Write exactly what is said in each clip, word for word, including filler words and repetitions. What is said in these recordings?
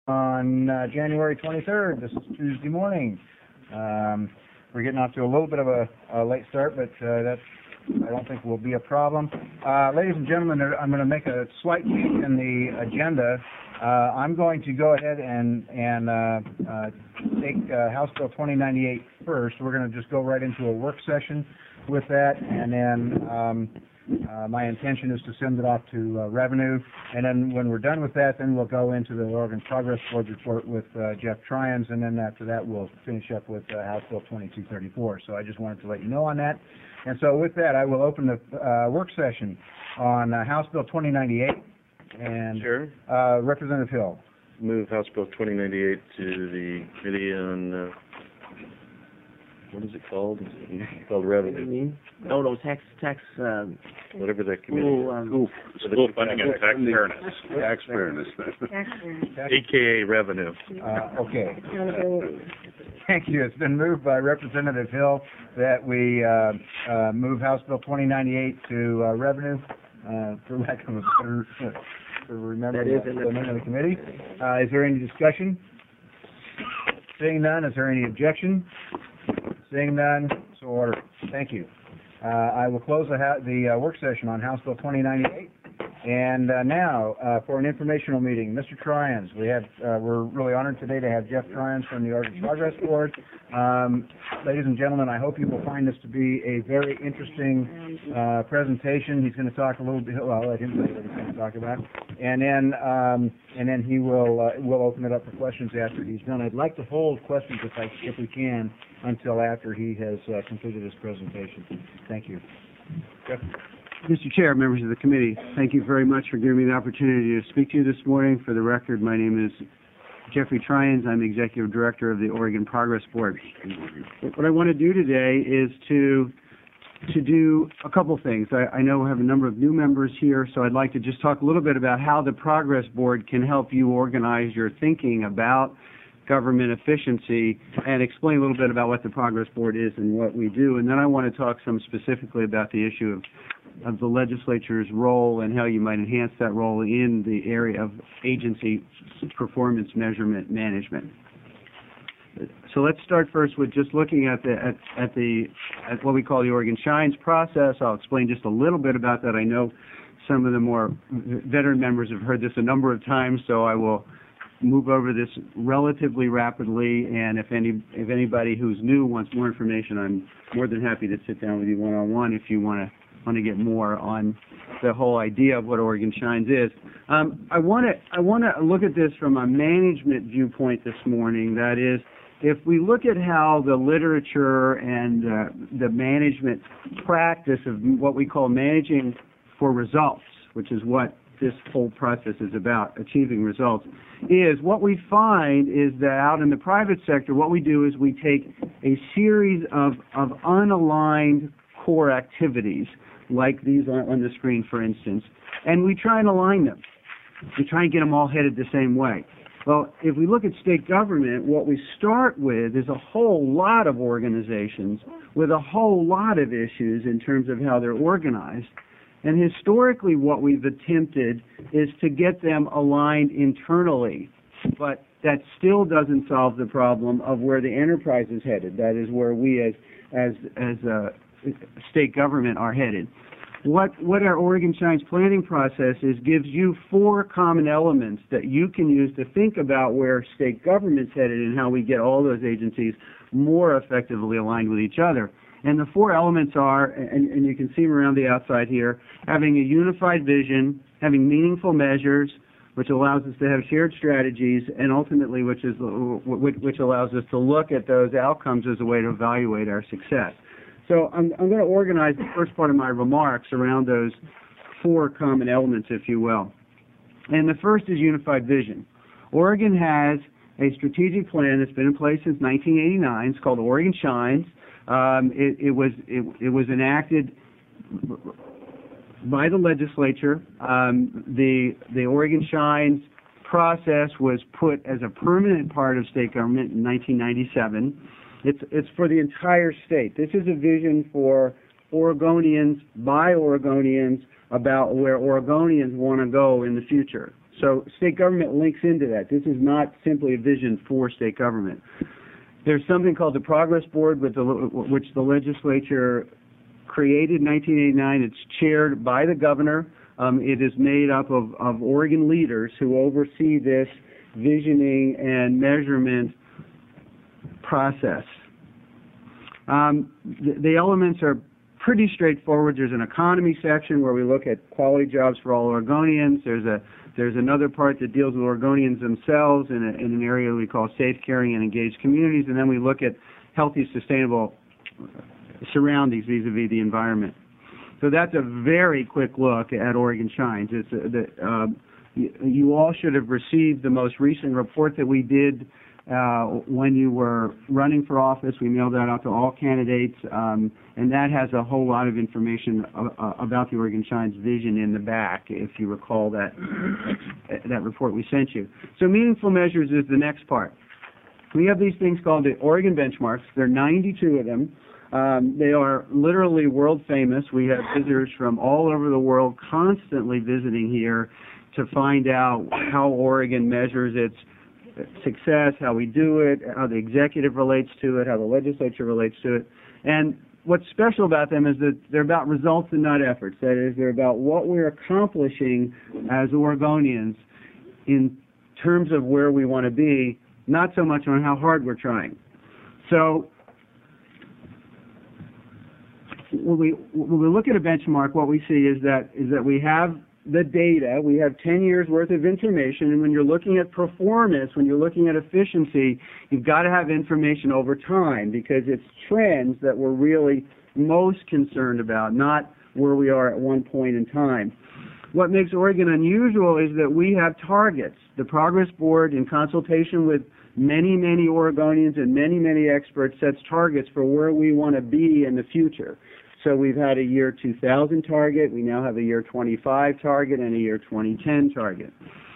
On uh, January twenty-third, this is Tuesday morning. Um, we're getting off to a little bit of a, a late start, but uh, that I don't think will be a problem. Uh, ladies and gentlemen, I'm going to make a slight change in the agenda. Uh, I'm going to go ahead and, and uh, uh, take uh, House Bill twenty ninety-eight first. We're going to just go right into a work session with that, and then um, Uh, my intention is to send it off to uh, Revenue, and then when we're done with that, then we'll go into the Oregon Progress Board report with uh, Jeff Tryons, and then after that we'll finish up with uh, House Bill twenty-two thirty-four. So I just wanted to let you know on that. And so with that, I will open the uh, work session on uh, House Bill twenty ninety-eight. And Sure. uh, Representative Hill. Move House Bill twenty ninety-eight to the Committee on, uh, what is it called? It's called Revenue. No, no, tax, tax, um, Whatever that committee school, is. um, School, School funding and tax fairness. Tax fairness. Tax- A K A Revenue. Uh, okay. Thank you. It's been moved by Representative Hill that we uh, uh, move House Bill twenty ninety-eight to uh, Revenue, uh, for lack of a better, to remember That is the in the- name of the committee. Uh, is there any discussion? Seeing none, is there any objection? Seeing none, so ordered. Thank you. Uh, I will close the, ha the uh, work session on House Bill twenty ninety-eight. And uh, now, uh, for an informational meeting, Mister Tryons. We have, uh, we're really honored today to have Jeff Tryons from the Oregon Progress Board. Um, ladies and gentlemen, I hope you will find this to be a very interesting uh, presentation. He's going to talk a little bit. Well, I'll let him say what he's going to talk about, and then um, and then he will uh, will open it up for questions after he's done. I'd like to hold questions if I if we can until after he has uh, completed his presentation. Thank you. Jeff? Mister Chair, members of the committee, thank you very much for giving me the opportunity to speak to you this morning. For the record, my name is Jeffrey Tryons. I'm the Executive Director of the Oregon Progress Board. What I want to do today is to to do a couple things. I, I know we have a number of new members here, so I'd like to just talk a little bit about how the Progress Board can help you organize your thinking about government efficiency and explain a little bit about what the Progress Board is and what we do. And then I want to talk some specifically about the issue of of the legislature's role and how you might enhance that role in the area of agency performance measurement management. So let's start first with just looking at the at, at the at what we call the Oregon Shines process. I'll explain just a little bit about that. I know some of the more veteran members have heard this a number of times, so I will move over this relatively rapidly, and if any if anybody who's new wants more information, I'm more than happy to sit down with you one-on-one if you want to want to get more on the whole idea of what Oregon Shines is. Um, I want to I want to look at this from a management viewpoint this morning. That is, if we look at how the literature and uh, the management practice of what we call managing for results, which is what this whole process is about, achieving results, is what we find is that out in the private sector, what we do is we take a series of, of unaligned core activities, like these on, on the screen, for instance, and we try and align them. We try and get them all headed the same way. Well, if we look at state government, what we start with is a whole lot of organizations with a whole lot of issues in terms of how they're organized. And historically, what we've attempted is to get them aligned internally, but that still doesn't solve the problem of where the enterprise is headed. That is where we as as as uh, state government are headed. What what our Oregon Shines planning process is gives you four common elements that you can use to think about where state government's headed and how we get all those agencies more effectively aligned with each other. And the four elements are, and, and you can see them around the outside here, having a unified vision, having meaningful measures, which allows us to have shared strategies, and ultimately which is which, which allows us to look at those outcomes as a way to evaluate our success. So I'm, I'm going to organize the first part of my remarks around those four common elements, if you will. And the first is unified vision. Oregon has a strategic plan that's been in place since nineteen eighty-nine. It's called Oregon Shines. Um, it, it was it, it was enacted by the legislature. Um, the the Oregon Shines process was put as a permanent part of state government in nineteen ninety-seven. It's it's for the entire state. This is a vision for Oregonians by Oregonians about where Oregonians want to go in the future. So state government links into that. This is not simply a vision for state government. There's something called the Progress Board, with the, which the legislature created in nineteen eighty-nine. It's chaired by the governor. Um, it is made up of, of Oregon leaders who oversee this visioning and measurement process. Um, the, the elements are pretty straightforward. There's an economy section where we look at quality jobs for all Oregonians. There's a there's another part that deals with Oregonians themselves in, a, in an area we call safe, caring, and engaged communities. And then we look at healthy, sustainable surroundings vis-a-vis the environment. So that's a very quick look at Oregon Shines. It's a, the, uh, you, you all should have received the most recent report that we did uh, when you were running for office. We mailed that out to all candidates, um, and that has a whole lot of information uh, about the Oregon Shines vision in the back, if you recall that that report we sent you. So meaningful measures is the next part. We have these things called the Oregon benchmarks. There are ninety-two of them. Um, they are literally world famous. We have visitors from all over the world constantly visiting here to find out how Oregon measures its success, how we do it, how the executive relates to it, how the legislature relates to it. And what's special about them is that they're about results and not efforts. That is, they're about what we're accomplishing as Oregonians in terms of where we want to be, not so much on how hard we're trying. So when we when we look at a benchmark, what we see is that is that we have the data, we have ten years worth of information, and when you're looking at performance, when you're looking at efficiency, you've got to have information over time, because it's trends that we're really most concerned about, not where we are at one point in time. What makes Oregon unusual is that we have targets. The Progress Board, in consultation with many, many Oregonians and many, many experts, sets targets for where we want to be in the future. So we've had a year two thousand target, we now have a year twenty-five target, and a year twenty ten target.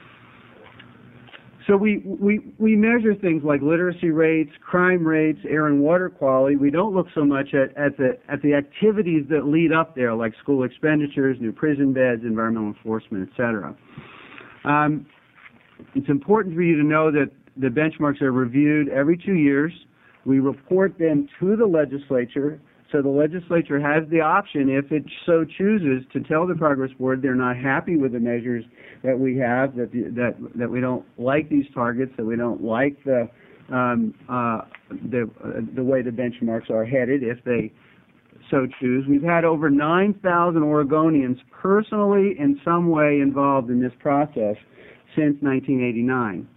So we, we, we measure things like literacy rates, crime rates, air and water quality. We don't look so much at, at, the, at the activities that lead up there, like school expenditures, new prison beds, environmental enforcement, et cetera. Um, it's important for you to know that the benchmarks are reviewed every two years. We report them to the legislature, so the legislature has the option, if it so chooses, to tell the Progress Board they're not happy with the measures that we have, that the, that that we don't like these targets, that we don't like the um, uh, the uh, the way the benchmarks are headed, if they so choose. We've had over nine thousand Oregonians personally in some way involved in this process since nineteen eighty-nine.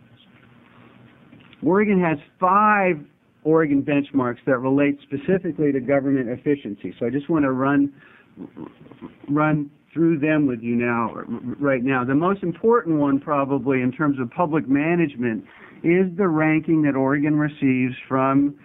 Oregon has five Oregon benchmarks that relate specifically to government efficiency. So I just want to run run through them with you now, right now. The most important one, probably, in terms of public management, is the ranking that Oregon receives from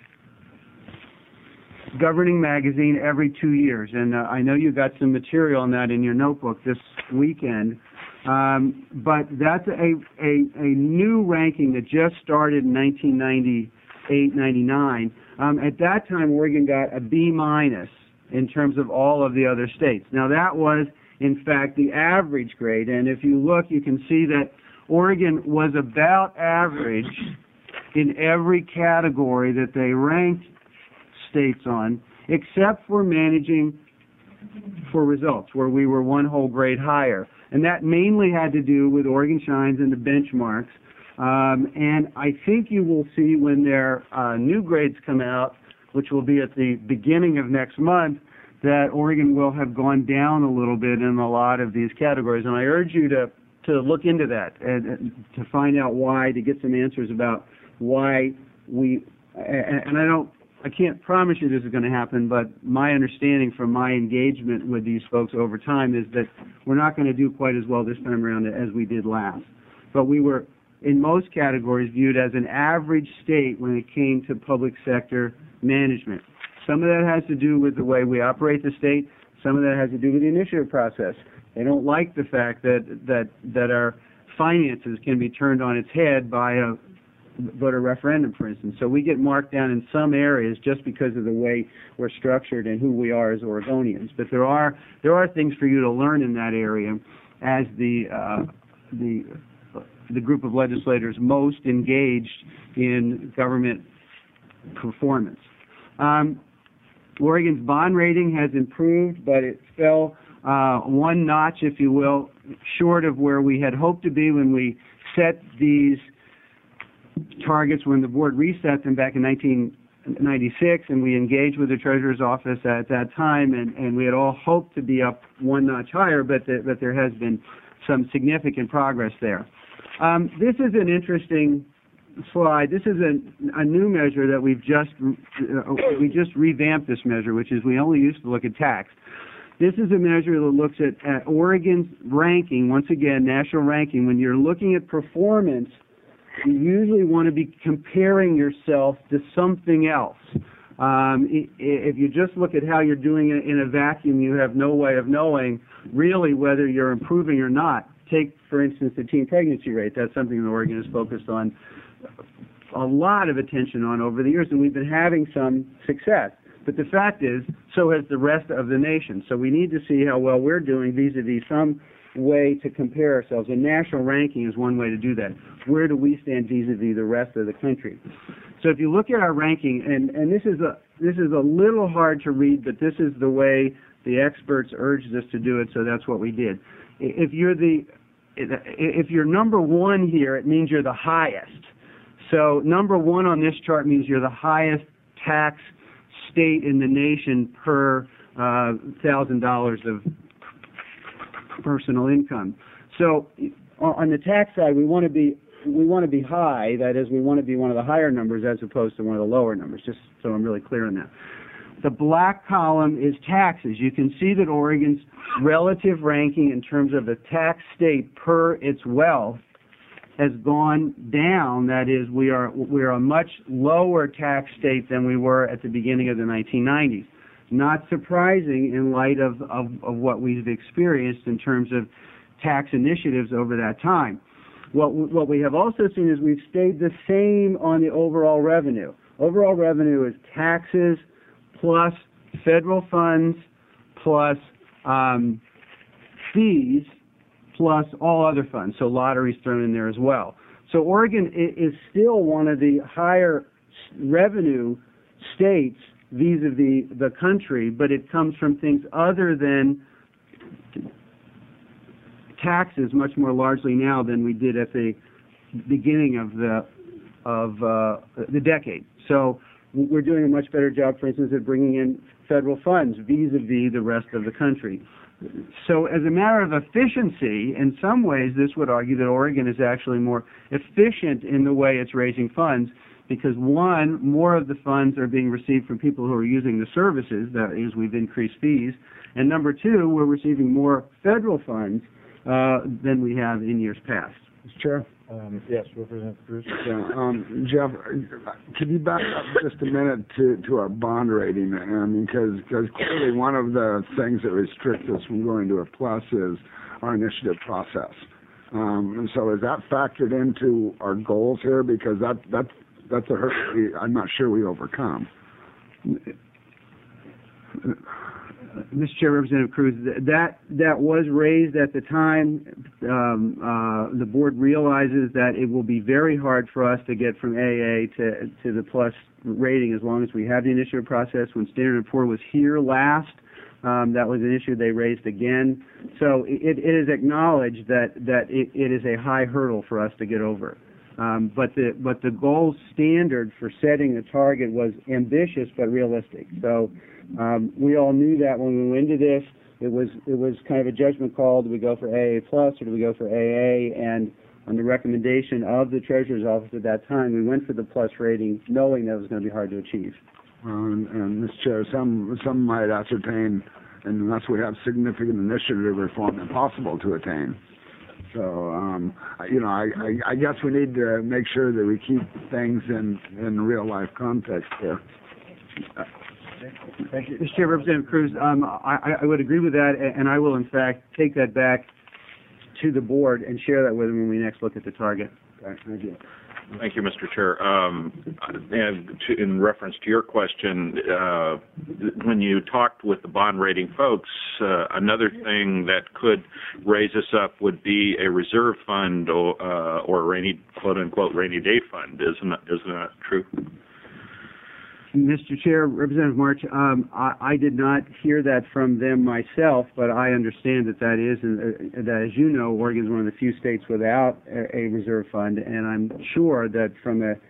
Governing Magazine every two years. And uh, I know you got some material on that in your notebook this weekend. Um, but that's a, a, a new ranking that just started in nineteen ninety-eight ninety-nine. Um, at that time, Oregon got a B minus in terms of all of the other states. Now, that was, in fact, the average grade. And if you look, you can see that Oregon was about average in every category that they ranked states on, except for managing for results, where we were one whole grade higher. And that mainly had to do with Oregon Shines and the benchmarks. Um, and I think you will see when their uh, new grades come out, which will be at the beginning of next month, that Oregon will have gone down a little bit in a lot of these categories. And I urge you to, to look into that and, and to find out why, to get some answers about why we, and, and I don't, I can't promise you this is going to happen, but my understanding from my engagement with these folks over time is that we're not going to do quite as well this time around as we did last. But we were, in most categories, viewed as an average state when it came to public sector management. Some of that has to do with the way we operate the state. Some of that has to do with the initiative process. They don't like the fact that, that, that our finances can be turned on its head by a voter referendum, for instance. So we get marked down in some areas just because of the way we're structured and who we are as Oregonians. But there are there are things for you to learn in that area as the uh, the the group of legislators most engaged in government performance. Um, Oregon's bond rating has improved, but it fell uh, one notch, if you will, short of where we had hoped to be when we set these targets, when the board reset them back in nineteen ninety-six, and we engaged with the Treasurer's Office at that time, and, and we had all hoped to be up one notch higher, but, the, but there has been some significant progress there. Um, this is an interesting slide. This is a, a new measure that we've just, uh, we just revamped this measure, which is we only used to look at tax. This is a measure that looks at, at Oregon's ranking, once again, national ranking. When you're looking at performance, you usually want to be comparing yourself to something else. Um, if you just look at how you're doing it in a vacuum, you have no way of knowing really whether you're improving or not. Take, for instance, the teen pregnancy rate. That's something that Oregon has focused on a lot of attention on over the years, and we've been having some success. But the fact is, so has the rest of the nation. So we need to see how well we're doing vis-a-vis some way to compare ourselves. And national ranking is one way to do that. Where do we stand vis-a-vis the rest of the country? So if you look at our ranking, and, and this is a this is a little hard to read, but this is the way the experts urged us to do it, so that's what we did. If you're the if you're number one here, it means you're the highest. So number one on this chart means you're the highest tax state in the nation per uh, thousand dollars of personal income. So on the tax side, we want to be we want to be high. That is, we want to be one of the higher numbers as opposed to one of the lower numbers. Just so I'm really clear on that. The black column is taxes. You can see that Oregon's relative ranking in terms of the tax state per its wealth has gone down. That is, we are we are a much lower tax state than we were at the beginning of the nineteen nineties. Not surprising in light of, of, of what we've experienced in terms of tax initiatives over that time. What, what we have also seen is we've stayed the same on the overall revenue. Overall revenue is taxes plus federal funds plus um, fees plus all other funds, so lotteries thrown in there as well. So Oregon is still one of the higher revenue states vis-a-vis the country, but it comes from things other than taxes much more largely now than we did at the beginning of the of uh, the decade. So we're doing a much better job, for instance, at bringing in federal funds vis-a-vis the rest of the country. So as a matter of efficiency, in some ways this would argue that Oregon is actually more efficient in the way it's raising funds, because one, more of the funds are being received from people who are using the services, that is, we've increased fees, and number two, we're receiving more federal funds uh, than we have in years past. Mister Chair? Um, yes, Representative Cruz. Yeah, um, Jeff, could you back up just a minute to, to our bond rating? I mean, because clearly one of the things that restricts us from going to a plus is our initiative process. Um, and so is that factored into our goals here? Because that, that, that's a hurdle we, I'm not sure we overcome. Mister Chair, Representative Cruz, that that was raised at the time. Um, uh, the board realizes that it will be very hard for us to get from A A to to the plus rating as long as we have the initiative process. When Standard and Poor's was here last, um, that was an issue they raised again. So it, it is acknowledged that that it, it is a high hurdle for us to get over. Um, but the but the gold standard for setting the target was ambitious but realistic. So um, we all knew that when we went into this. It was it was kind of a judgment call: do we go for A A plus or do we go for A A? And on the recommendation of the Treasurer's Office at that time, we went for the plus rating, knowing that it was going to be hard to achieve. Well, and, and Mister Chair, some some might ascertain, unless we have significant initiative reform, impossible to attain. So, um, you know, I, I, I guess we need to make sure that we keep things in, in real-life context here. Thank you. Mister Chair, Representative Cruz, um, I, I would agree with that, and I will, in fact, take that back to the board and share that with them when we next look at the target. Okay, thank you. Thank you, Mister Chair. Um, and to, in reference to your question, uh, when you talked with the bond rating folks, uh, another thing that could raise us up would be a reserve fund or, uh, or a rainy, quote unquote, rainy day fund. Isn't that, isn't that true? Mister Chair, Representative March, um, I, I did not hear that from them myself, but I understand that that is, and uh, that, as you know, Oregon is one of the few states without a, a reserve fund, and I'm sure that from a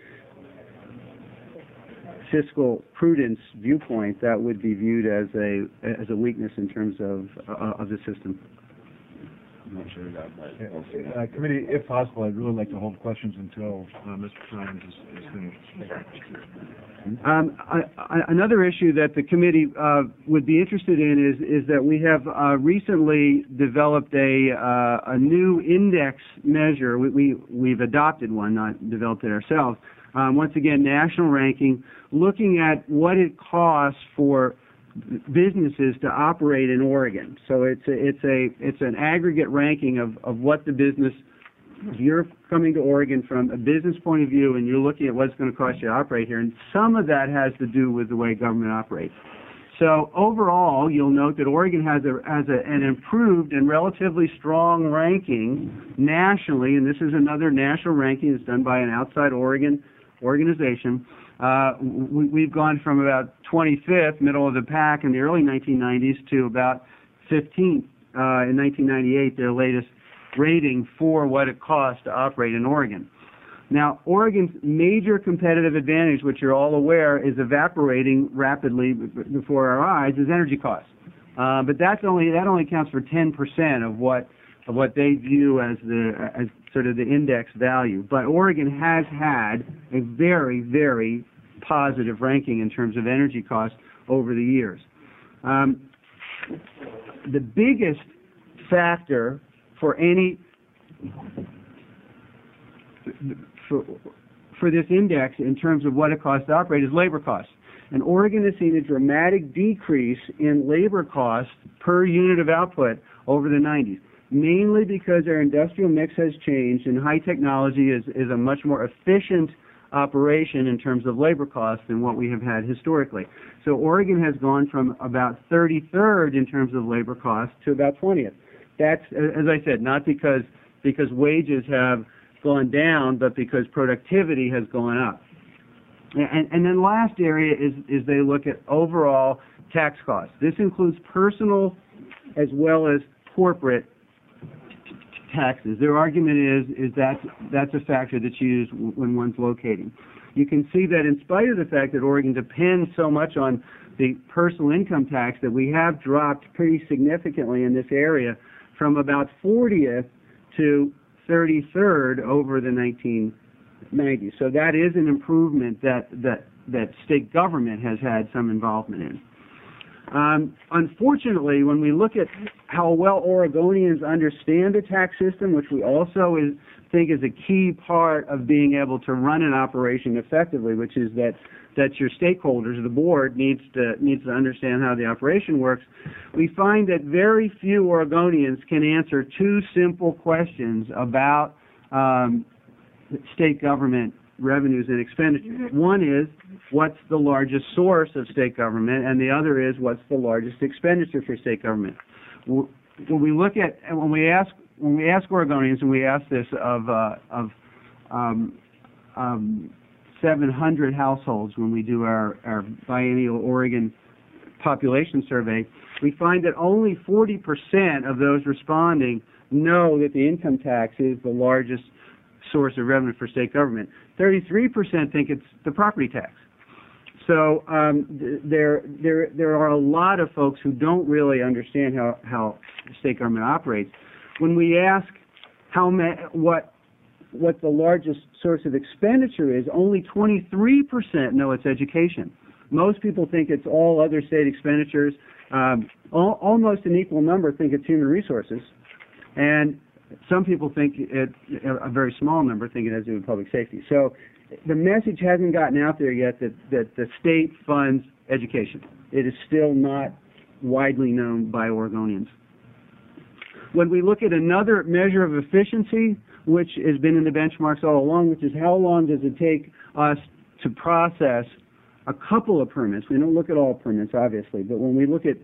fiscal prudence viewpoint, that would be viewed as a as a weakness in terms of uh, of the system. I'm not sure about that. Uh, committee, if possible, I'd really like to hold questions until uh, Mister Trines is, is finished. Um, I, I, another issue that the committee uh, would be interested in is is that we have uh, recently developed a uh, a new index measure. We, we we've adopted one, not developed it ourselves. Um, once again, national ranking, looking at what it costs for businesses to operate in Oregon. So it's a, it's a it's an aggregate ranking of, of what the business, if you're coming to Oregon from a business point of view and you're looking at what's going to cost you to operate here, and some of that has to do with the way government operates. So overall, you'll note that Oregon has a has a, an improved and relatively strong ranking nationally, and this is another national ranking that's done by an outside Oregon organization. Uh, we, we've gone from about twenty-fifth, middle of the pack in the early nineteen nineties, to about fifteenth uh, in nineteen ninety-eight, their latest rating for what it costs to operate in Oregon. Now, Oregon's major competitive advantage, which you're all aware, is evaporating rapidly before our eyes, is energy costs. Uh, but that's only that only accounts for ten percent of what of what they view as the as sort of the index value. But Oregon has had a very, very positive ranking in terms of energy costs over the years. Um, the biggest factor for any for, for this index in terms of what it costs to operate is labor costs. And Oregon has seen a dramatic decrease in labor costs per unit of output over the nineties, mainly because our industrial mix has changed and high technology is, is a much more efficient operation in terms of labor costs than what we have had historically. So Oregon has gone from about thirty-third in terms of labor costs to about twentieth. That's, as I said, not because because wages have gone down, but because productivity has gone up. And, and then last area is, is they look at overall tax costs. This includes personal as well as corporate taxes. Their argument is is that that's a factor that's used when one's locating. You can see that in spite of the fact that Oregon depends so much on the personal income tax, that we have dropped pretty significantly in this area from about fortieth to thirty-third over the nineteen nineties. So that is an improvement that that that state government has had some involvement in. Um, unfortunately, when we look at how well Oregonians understand the tax system, which we also is, think is a key part of being able to run an operation effectively, which is that, that your stakeholders, the board, needs to, needs to understand how the operation works, we find that very few Oregonians can answer two simple questions about um, state government revenues and expenditures. One is, what's the largest source of state government, and the other is, what's the largest expenditure for state government? When we look at, when we ask, when we ask Oregonians, and we ask this of uh, of um, um, seven hundred households when we do our, our biennial Oregon population survey, we find that only forty percent of those responding know that the income tax is the largest source of revenue for state government. thirty-three percent think it's the property tax. So um, there, there, there are a lot of folks who don't really understand how, how state government operates. When we ask how ma what what the largest source of expenditure is, only twenty-three percent know it's education. Most people think it's all other state expenditures. Um, al almost an equal number think it's human resources, and some people think it, a very small number think it has to do with public safety. So the message hasn't gotten out there yet that, that the state funds education. It is still not widely known by Oregonians. When we look at another measure of efficiency, which has been in the benchmarks all along, which is how long does it take us to process a couple of permits. We don't look at all permits, obviously, but when we look at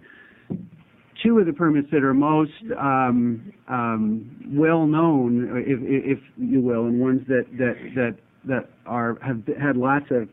two of the permits that are most um, um, well known, if, if you will, and ones that that that that are have had lots of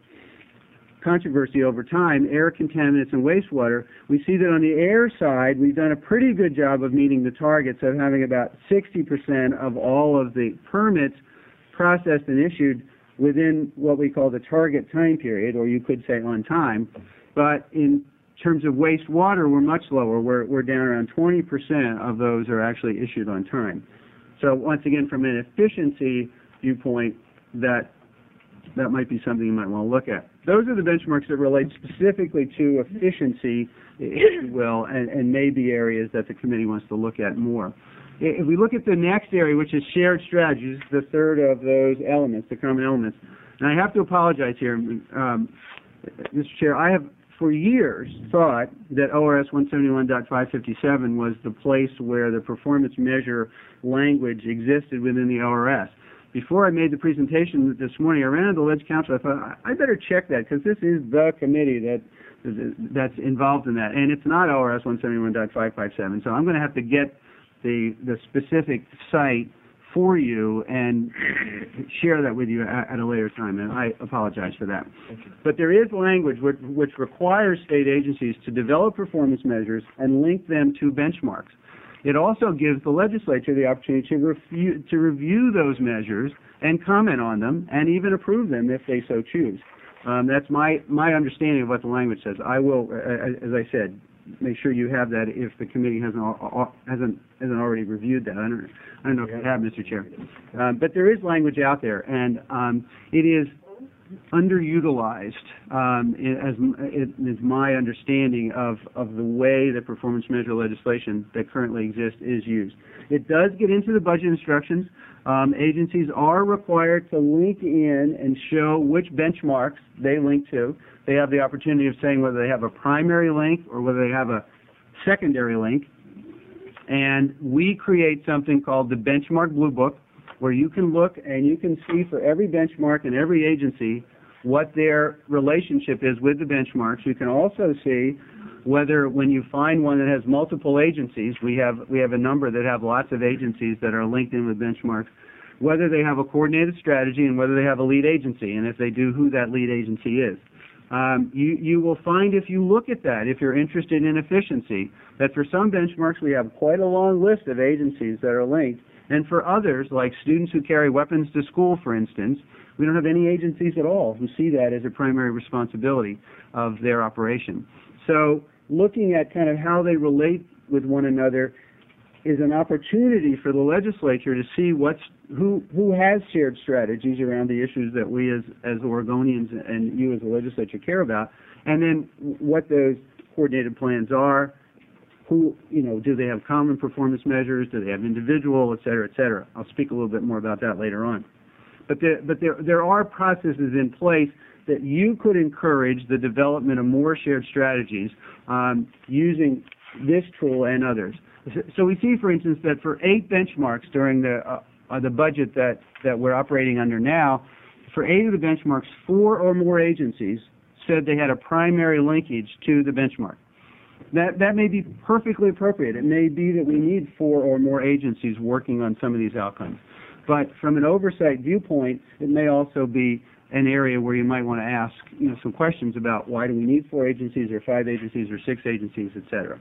controversy over time, air contaminants and wastewater, we see that on the air side, we've done a pretty good job of meeting the targets of having about sixty percent of all of the permits processed and issued within what we call the target time period, or you could say on time. But in terms of wastewater, we're much lower. We're, we're down around twenty percent of those are actually issued on time. So once again, from an efficiency viewpoint, that that might be something you might want to look at. Those are the benchmarks that relate specifically to efficiency, if you will, and, and maybe areas that the committee wants to look at more. If we look at the next area, which is shared strategies, the third of those elements, the common elements, and I have to apologize here, um, Mister Chair, I have for years thought that O R S one seventy-one point five fifty-seven was the place where the performance measure language existed within the O R S. Before I made the presentation this morning, I ran into the Ledge Council. I thought, I better check that, because this is the committee that that's involved in that. And it's not O R S one seventy-one point five fifty-seven, so I'm going to have to get the, the specific site for you and share that with you at, at a later time, and I apologize for that. But there is language which, which requires state agencies to develop performance measures and link them to benchmarks. It also gives the legislature the opportunity to review, to review those measures and comment on them and even approve them if they so choose. Um, that's my, my understanding of what the language says. I will, uh, as I said, make sure you have that if the committee hasn't hasn't hasn't already reviewed that. I don't, I don't know if you have, Mister Chair. Um, but there is language out there, and um, it is underutilized, um, as it is my understanding of, of the way the performance measure legislation that currently exists is used. It does get into the budget instructions. Um, agencies are required to link in and show which benchmarks they link to. They have the opportunity of saying whether they have a primary link or whether they have a secondary link. And we create something called the Benchmark Blue Book, where you can look and you can see for every benchmark and every agency what their relationship is with the benchmarks. You can also see whether, when you find one that has multiple agencies, we have we have a number that have lots of agencies that are linked in with benchmarks, whether they have a coordinated strategy and whether they have a lead agency, and if they do, who that lead agency is. Um, you, you will find, if you look at that, if you're interested in efficiency, that for some benchmarks we have quite a long list of agencies that are linked, and for others, like students who carry weapons to school, for instance, we don't have any agencies at all who see that as a primary responsibility of their operation. So looking at kind of how they relate with one another is an opportunity for the legislature to see what's who who has shared strategies around the issues that we as as Oregonians and you as the legislature care about, and then what those coordinated plans are. Who, you know, do they have common performance measures? Do they have individual, et cetera, et cetera? I'll speak a little bit more about that later on. But there, but there, there are processes in place that you could encourage the development of more shared strategies um, using this tool and others. So we see, for instance, that for eight benchmarks during the uh, uh, the budget that, that we're operating under now, for eight of the benchmarks, four or more agencies said they had a primary linkage to the benchmark. That, that may be perfectly appropriate. It may be that we need four or more agencies working on some of these outcomes. But from an oversight viewpoint, it may also be an area where you might want to ask, you know, some questions about why do we need four agencies or five agencies or six agencies, et cetera.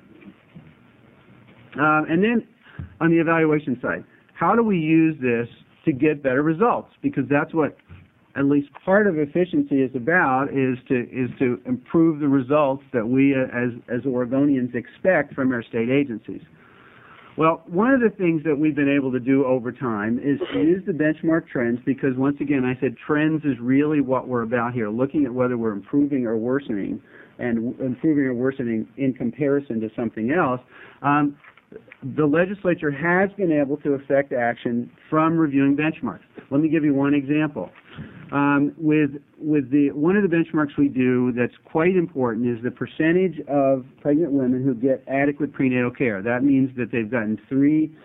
Uh, and then on the evaluation side, how do we use this to get better results? Because that's what at least part of efficiency is about, is to is to improve the results that we as as Oregonians expect from our state agencies. Well, one of the things that we've been able to do over time is to use the benchmark trends, because once again, I said trends is really what we're about here, looking at whether we're improving or worsening, and improving or worsening in comparison to something else. Um, the legislature has been able to affect action from reviewing benchmarks. Let me give you one example. Um, with with the one of the benchmarks we do that's quite important is the percentage of pregnant women who get adequate prenatal care. That means that they've gotten three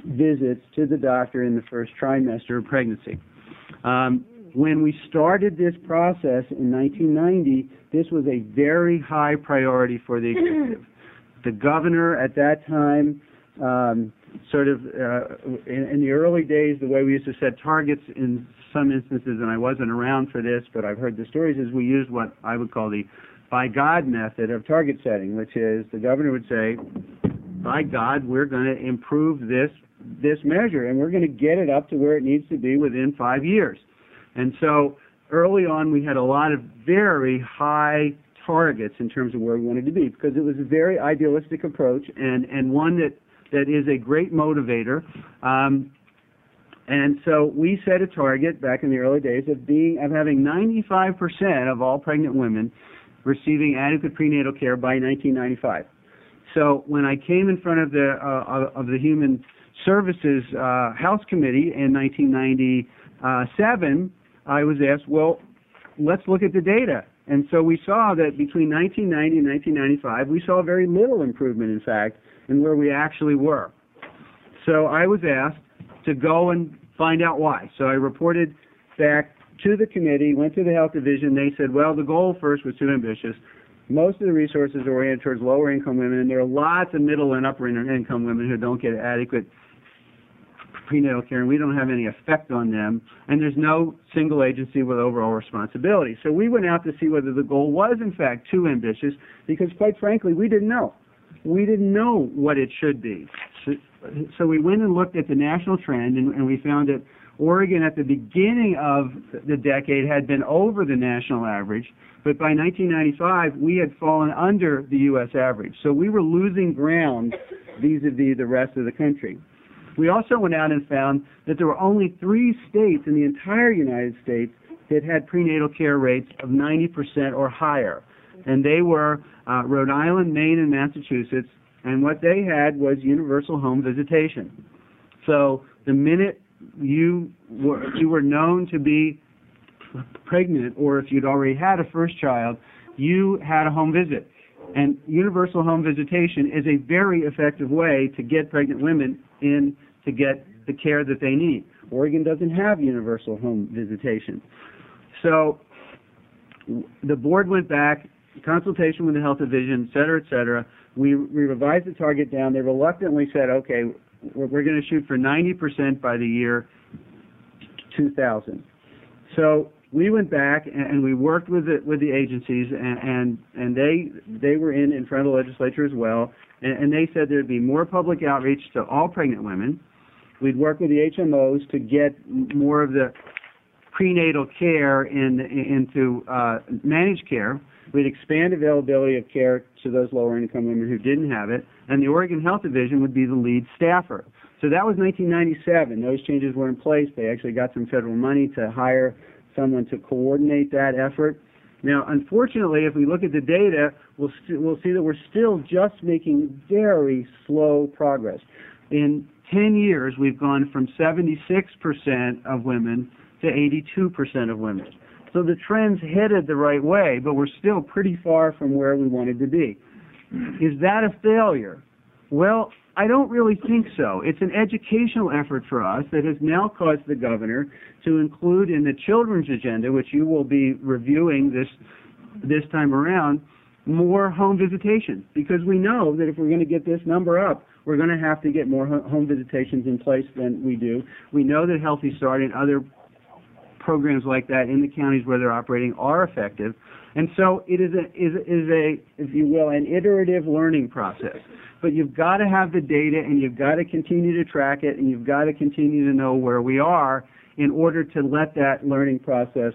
visits to the doctor in the first trimester of pregnancy. Um, when we started this process in nineteen ninety, this was a very high priority for the executive. The governor at that time, um, sort of uh, in, in the early days, the way we used to set targets in some instances, and I wasn't around for this, but I've heard the stories, is we used what I would call the by God method of target setting, which is the governor would say, by God, we're going to improve this this measure, and we're going to get it up to where it needs to be within five years. And so early on, we had a lot of very high targets in terms of where we wanted to be, because it was a very idealistic approach and, and one that, that is a great motivator. Um, and so we set a target back in the early days of being of having ninety-five percent of all pregnant women receiving adequate prenatal care by nineteen ninety-five. So when I came in front of the uh, of the Human Services uh, House Committee in nineteen ninety-seven, I was asked, well, let's look at the data. And so we saw that between nineteen ninety and nineteen ninety-five, we saw very little improvement, in fact, in where we actually were. So I was asked to go and find out why. So I reported back to the committee, went to the health division. They said, well, the goal first was too ambitious. Most of the resources are oriented towards lower income women, and there are lots of middle and upper income women who don't get adequate prenatal care, and we don't have any effect on them, and there's no single agency with overall responsibility. So we went out to see whether the goal was, in fact, too ambitious, because, quite frankly, we didn't know. We didn't know what it should be. So, so we went and looked at the national trend, and, and we found that Oregon at the beginning of the decade had been over the national average, but by nineteen ninety-five, we had fallen under the U S average. So we were losing ground vis-a-vis the rest of the country. We also went out and found that there were only three states in the entire United States that had prenatal care rates of ninety percent or higher. And they were uh, Rhode Island, Maine, and Massachusetts. And what they had was universal home visitation. So the minute you were, you were known to be pregnant, or if you'd already had a first child, you had a home visit. And universal home visitation is a very effective way to get pregnant women in to get the care that they need. Oregon doesn't have universal home visitation. So the board went back, consultation with the health division, et cetera, et cetera. We, we revised the target down. They reluctantly said, okay, we're, we're going to shoot for ninety percent by the year two thousand. So we went back and, and we worked with the, with the agencies, and, and, and they, they were in, in front of the legislature as well, and, and they said there'd be more public outreach to all pregnant women. We'd work with the H M Os to get more of the prenatal care in, into uh, managed care. We'd expand availability of care to those lower income women who didn't have it, and the Oregon Health Division would be the lead staffer. So that was nineteen ninety-seven. Those changes were in place. They actually got some federal money to hire someone to coordinate that effort. Now, unfortunately, if we look at the data, we'll, st- we'll see that we're still just making very slow progress. In ten years, we've gone from seventy-six percent of women to eighty-two percent of women. So the trend's headed the right way, but we're still pretty far from where we wanted to be. Is that a failure? Well, I don't really think so. It's an educational effort for us that has now caused the governor to include in the children's agenda, which you will be reviewing this this time around, more home visitation, because we know that if we're going to get this number up, we're going to have to get more home visitations in place than we do. We know that Healthy Start and other programs like that in the counties where they're operating are effective, and so it is a is is a if you will an iterative learning process. But you've got to have the data, and you've got to continue to track it, and you've got to continue to know where we are in order to let that learning process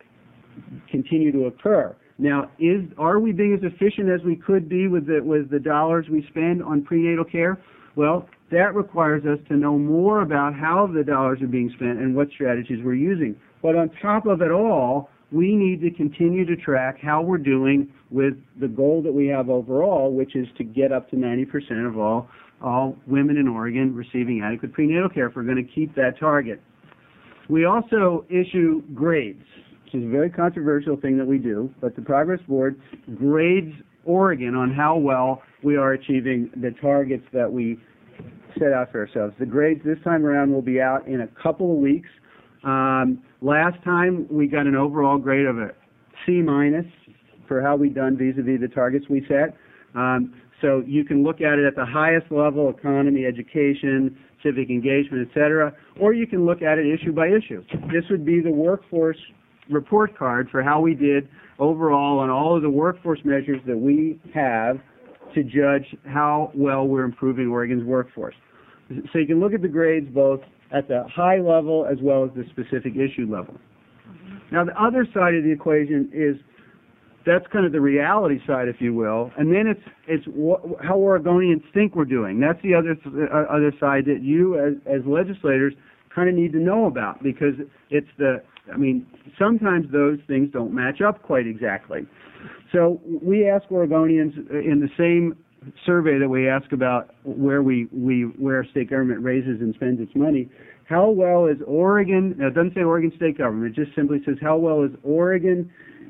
continue to occur. Now, is are we being as efficient as we could be with the with the dollars we spend on prenatal care? Well, that requires us to know more about how the dollars are being spent and what strategies we're using. But on top of it all, we need to continue to track how we're doing with the goal that we have overall, which is to get up to ninety percent of all, all women in Oregon receiving adequate prenatal care if we're going to keep that target. We also issue grades, which is a very controversial thing that we do, but the Progress Board grades Oregon on how well we are achieving the targets that we set out for ourselves. The grades this time around will be out in a couple of weeks. Um, last time we got an overall grade of a C minus for how we done vis-a-vis the targets we set. Um, so you can look at it at the highest level, economy, education, civic engagement, et cetera, or you can look at it issue by issue. This would be the workforce report card for how we did overall on all of the workforce measures that we have to judge how well we're improving Oregon's workforce. So you can look at the grades both at the high level as well as the specific issue level. Now the other side of the equation is that's kind of the reality side, if you will, and then it's it's wh- how Oregonians think we're doing. That's the other th- uh, other side that you as, as legislators kind of need to know about, because it's the, I mean, sometimes those things don't match up quite exactly. So we ask Oregonians in the same survey that we ask about where we, we where state government raises and spends its money, how well is Oregon, now it doesn't say Oregon state government, it just simply says how well is Oregon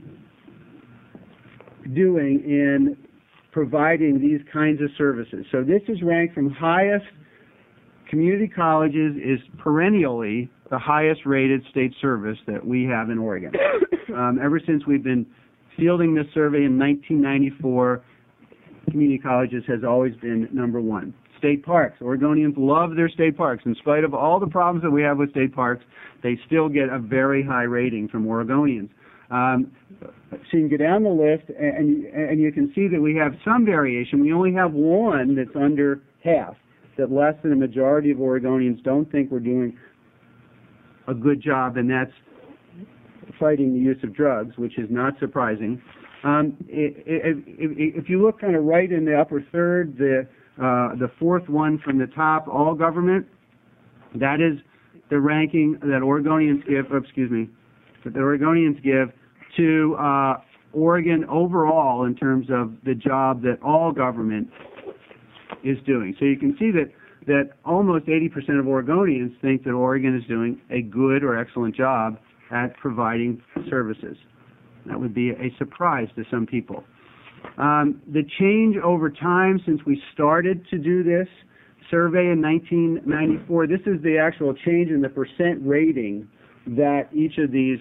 doing in providing these kinds of services. So this is ranked from highest. Community colleges is perennially the highest rated state service that we have in Oregon. Um, ever since we've been fielding this survey in nineteen ninety-four, community colleges has always been number one. State parks. Oregonians love their state parks. In spite of all the problems that we have with state parks, they still get a very high rating from Oregonians. Um, so you can go down the list, and, and you can see that we have some variation. We only have one that's under half, that less than a majority of Oregonians don't think we're doing a good job, and that's fighting the use of drugs, which is not surprising. Um, if, if, if you look kind of right in the upper third, the uh, the fourth one from the top, all government, that is the ranking that Oregonians give, oh, excuse me, that the Oregonians give to uh, Oregon overall in terms of the job that all government is doing. So you can see that, that almost eighty percent of Oregonians think that Oregon is doing a good or excellent job at providing services. That would be a surprise to some people. Um, the change over time since we started to do this survey in nineteen ninety-four, this is the actual change in the percent rating that each of these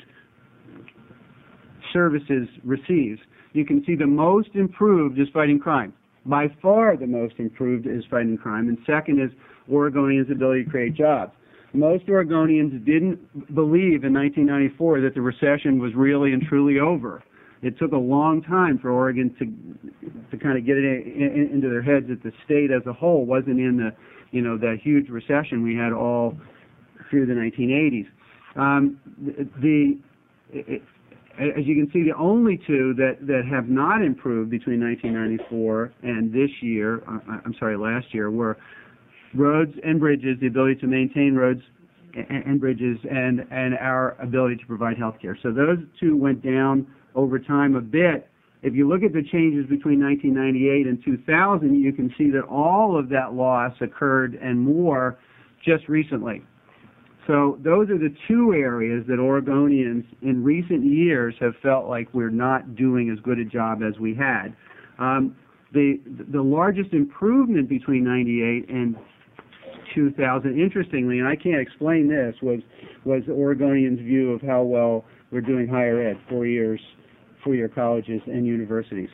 services receives. You can see the most improved is fighting crime. By far the most improved is fighting crime, and second is Oregonians' ability to create jobs. Most Oregonians didn't believe in nineteen ninety-four that the recession was really and truly over. It took a long time for Oregon to to kind of get it in, in, into their heads that the state as a whole wasn't in the, you know, that huge recession we had all through the nineteen eighties. Um, the, it, as you can see, the only two that, that have not improved between nineteen ninety-four and this year, uh, I'm sorry, last year, were roads and bridges, the ability to maintain roads and, and bridges, and, and our ability to provide health care. So those two went down over time a bit. If you look at the changes between nineteen ninety-eight and two thousand, you can see that all of that loss occurred and more just recently. So those are the two areas that Oregonians in recent years have felt like we're not doing as good a job as we had. Um, the the largest improvement between ninety-eight and two thousand, interestingly, and I can't explain this, was was Oregonians' view of how well we're doing higher ed, four years, four-year colleges and universities.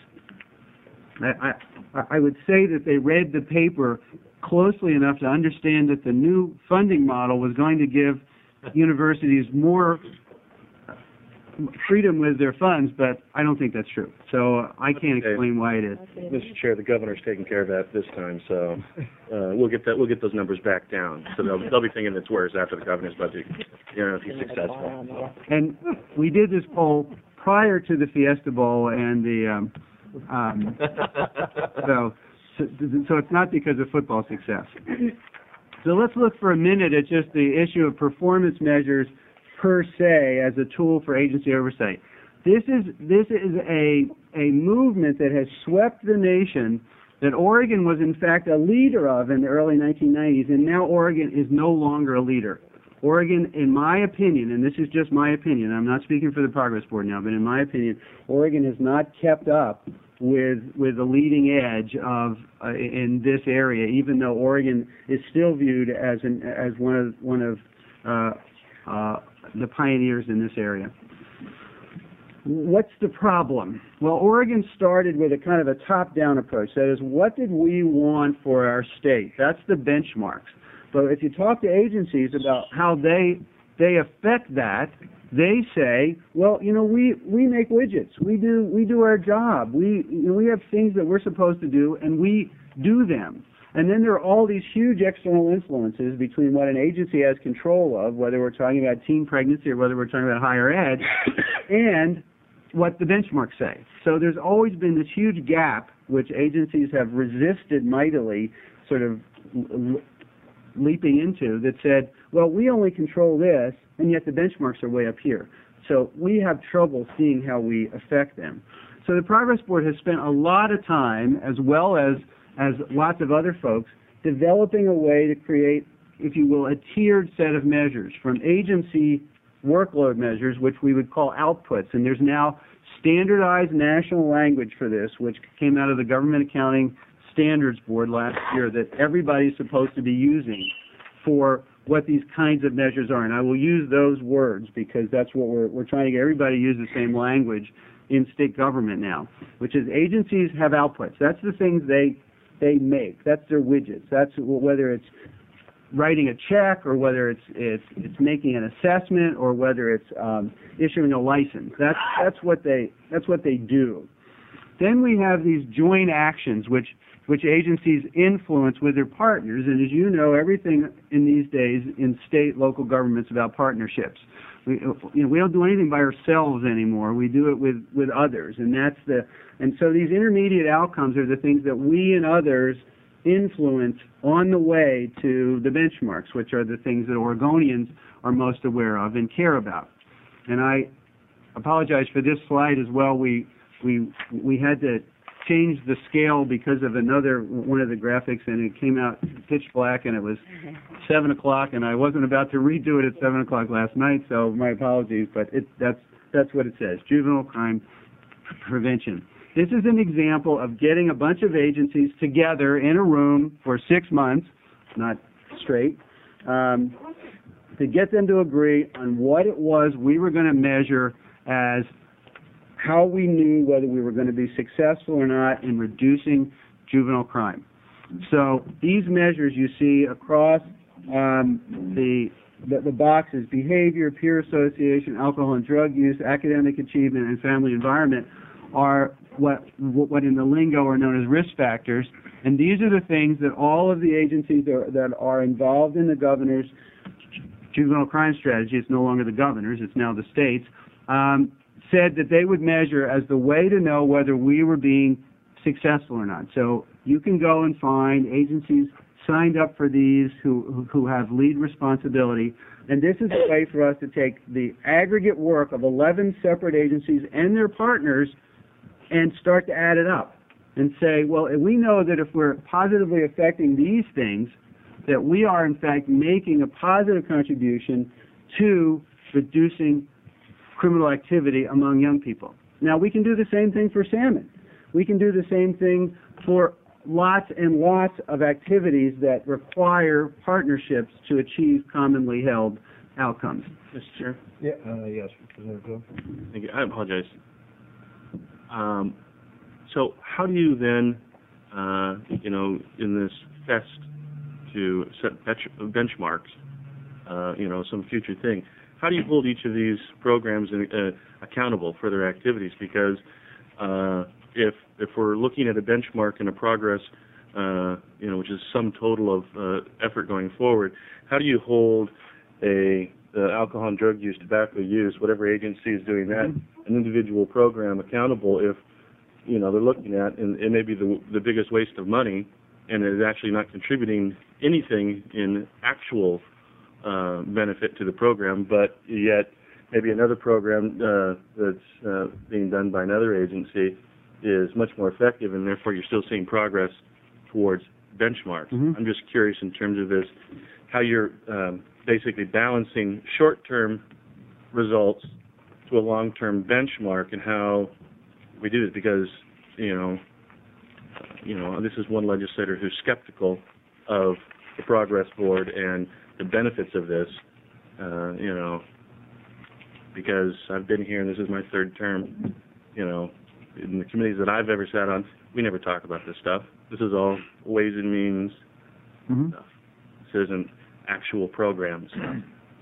I, I, I would say that they read the paper closely enough to understand that the new funding model was going to give universities more freedom with their funds, but I don't think that's true. So uh, I can't explain why it is. Mister Chair, the governor's taking care of that this time, so uh, we'll get that. We'll get those numbers back down. So they'll, they'll be thinking it's worse after the governor's budget, you know, if he's successful. And we did this poll prior to the Fiesta Bowl and the um, um, so. So, so it's not because of football success. So let's look for a minute at just the issue of performance measures per se as a tool for agency oversight. This is this is a a movement that has swept the nation that Oregon was in fact a leader of in the early nineteen nineties, and now Oregon is no longer a leader. Oregon, in my opinion, and this is just my opinion, I'm not speaking for the Progress Board now, but in my opinion, Oregon has not kept up with with the leading edge of uh, in this area, even though Oregon is still viewed as an as one of one of uh, uh, the pioneers in this area. What's the problem? Well, Oregon started with a kind of a top-down approach. That is, what did we want for our state? That's the benchmarks. But if you talk to agencies about how they they affect that, they say, well, you know, we, we make widgets. We do we do our job. We you know, we have things that we're supposed to do, and we do them. And then there are all these huge external influences between what an agency has control of, whether we're talking about teen pregnancy or whether we're talking about higher ed, and what the benchmarks say. So there's always been this huge gap which agencies have resisted mightily, sort of l- leaping into, that said, well, we only control this, and yet the benchmarks are way up here. So we have trouble seeing how we affect them. So the Progress Board has spent a lot of time, as well as, as lots of other folks, developing a way to create, if you will, a tiered set of measures from agency workload measures, which we would call outputs. And there's now standardized national language for this, which came out of the Government Accounting Standards Board last year, that everybody's supposed to be using for what these kinds of measures are. And I will use those words because that's what we're, we're trying to get everybody to use the same language in state government now, which is agencies have outputs. That's the things they they make. That's their widgets. That's whether it's writing a check, or whether it's it's it's making an assessment, or whether it's um, issuing a license. That's that's what they that's what they do. Then we have these joint actions, which which agencies influence with their partners. And as you know, everything in these days in state, local governments about partnerships. We you know we don't do anything by ourselves anymore. We do it with with others, and that's the and so these intermediate outcomes are the things that we and others influence on the way to the benchmarks, which are the things that Oregonians are most aware of and care about. And I apologize for this slide as well. We we we had to change the scale because of another one of the graphics, and it came out pitch black, and it was seven o'clock, and I wasn't about to redo it at seven o'clock last night, so my apologies. But it, that's that's what it says: juvenile crime prevention. This is an example of getting a bunch of agencies together in a room for six months, not straight, um, to get them to agree on what it was we were going to measure as how we knew whether we were going to be successful or not in reducing juvenile crime. So these measures you see across um, the, the the boxes: behavior, peer association, alcohol and drug use, academic achievement, and family environment, are what what in the lingo are known as risk factors. And these are the things that all of the agencies are, that are involved in the governor's juvenile crime strategy — it's no longer the governor's, it's now the state's um, — said that they would measure as the way to know whether we were being successful or not. So you can go and find agencies signed up for these who who have lead responsibility. And this is a way for us to take the aggregate work of eleven separate agencies and their partners and start to add it up and say, well, we know that if we're positively affecting these things, that we are in fact making a positive contribution to reducing criminal activity among young people. Now, we can do the same thing for salmon. We can do the same thing for lots and lots of activities that require partnerships to achieve commonly held outcomes. Mister Chair? Yeah, uh, yes, Representative Coe. Thank you. I apologize. Um, so how do you then, uh, you know, in this fest to set bench- benchmarks, uh, you know, some future thing, how do you hold each of these programs uh, accountable for their activities? Because uh, if if we're looking at a benchmark and a progress, uh, you know, which is sum total of uh, effort going forward, how do you hold a uh, alcohol and drug use, tobacco use, whatever agency is doing that, an individual program accountable if, you know, they're looking at, and it may be the, the biggest waste of money, and it is actually not contributing anything in actual uh, benefit to the program, but yet maybe another program uh, that's uh, being done by another agency is much more effective, and therefore you're still seeing progress towards benchmarks. Mm-hmm. I'm just curious in terms of this, how you're um, basically balancing short-term results to a long-term benchmark, and how we do this, because you know, you know, this is one legislator who's skeptical of the Progress Board and the benefits of this, uh, you know, because I've been here and this is my third term, you know, in the committees that I've ever sat on, we never talk about this stuff. This is all Ways and Means Mm-hmm. stuff. This isn't actual program stuff.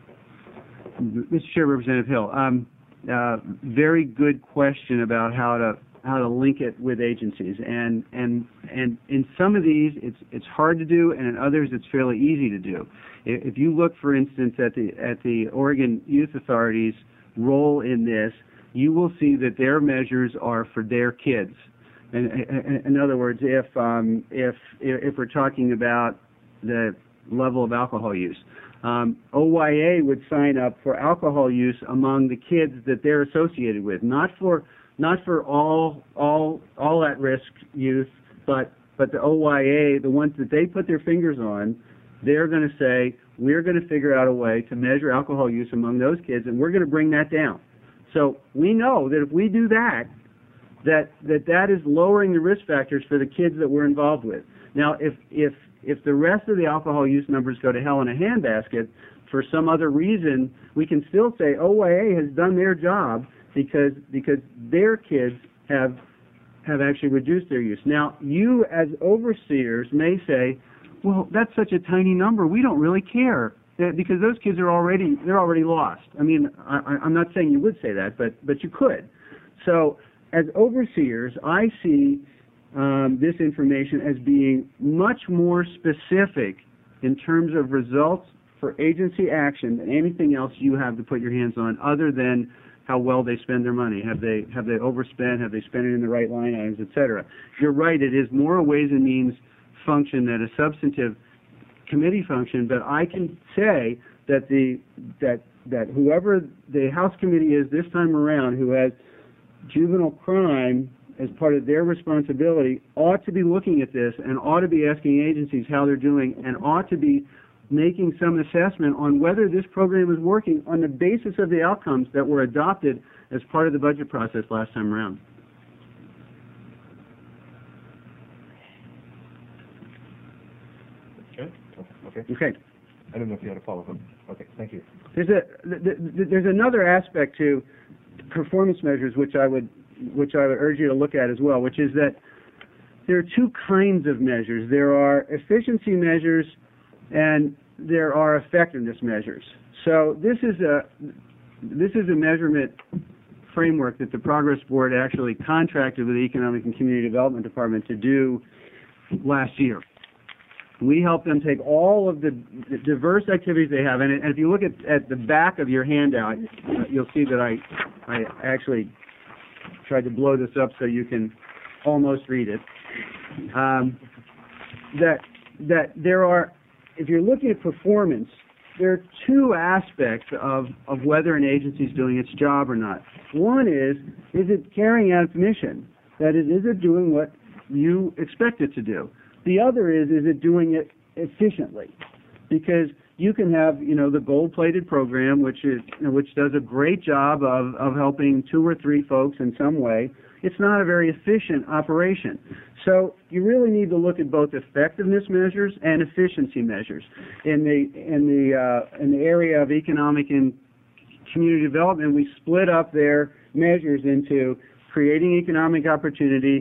Mister Chair, Representative Hill, um, uh, very good question about how to how to link it with agencies, and and and in some of these it's it's hard to do, and in others it's fairly easy to do. If, if you look, for instance, at the at the Oregon Youth Authority's role in this, you will see that their measures are for their kids. And, and in other words, if um, if if we're talking about the level of alcohol use, Um, O Y A would sign up for alcohol use among the kids that they're associated with, not for not for all all all at-risk youth, but but the O Y A, the ones that they put their fingers on, they're going to say, we're going to figure out a way to measure alcohol use among those kids, and we're going to bring that down. So we know that if we do that, that that that is lowering the risk factors for the kids that we're involved with. Now, if if if the rest of the alcohol use numbers go to hell in a handbasket for some other reason, we can still say O Y A has done their job because because their kids have have actually reduced their use. Now, you as overseers may say, well, that's such a tiny number, we don't really care, because those kids are already they're already lost. I mean, I, I'm not saying you would say that, but but you could. So, as overseers, I see Um, this information as being much more specific in terms of results for agency action than anything else you have to put your hands on, other than how well they spend their money. Have they have they overspent? Have they spent it in the right line items, et cetera? You're right. It is more a Ways and Means function than a substantive committee function. But I can say that the that that whoever the House committee is this time around, who has juvenile crime as part of their responsibility, ought to be looking at this and ought to be asking agencies how they're doing, and ought to be making some assessment on whether this program is working on the basis of the outcomes that were adopted as part of the budget process last time around. Okay. Okay. Okay. I don't know if you had a follow-up. Okay. Thank you. There's a th- th- there's another aspect to performance measures which I would which I would urge you to look at as well, which is that there are two kinds of measures. There are efficiency measures and there are effectiveness measures. So this is a this is a measurement framework that the Progress Board actually contracted with the Economic and Community Development Department to do last year. We help them take all of the, the diverse activities they have, and, and if you look at, at the back of your handout, you'll see that I I actually tried to blow this up so you can almost read it. Um, that that there are, if you're looking at performance, there are two aspects of, of whether an agency is doing its job or not. One is, is it carrying out its mission? That is, is it doing what you expect it to do? The other is, is it doing it efficiently? Because you can have, you know, the gold-plated program, which is which does a great job of, of helping two or three folks in some way. It's not a very efficient operation. So you really need to look at both effectiveness measures and efficiency measures. In the in the uh, in the area of economic and community development, we split up their measures into creating economic opportunity,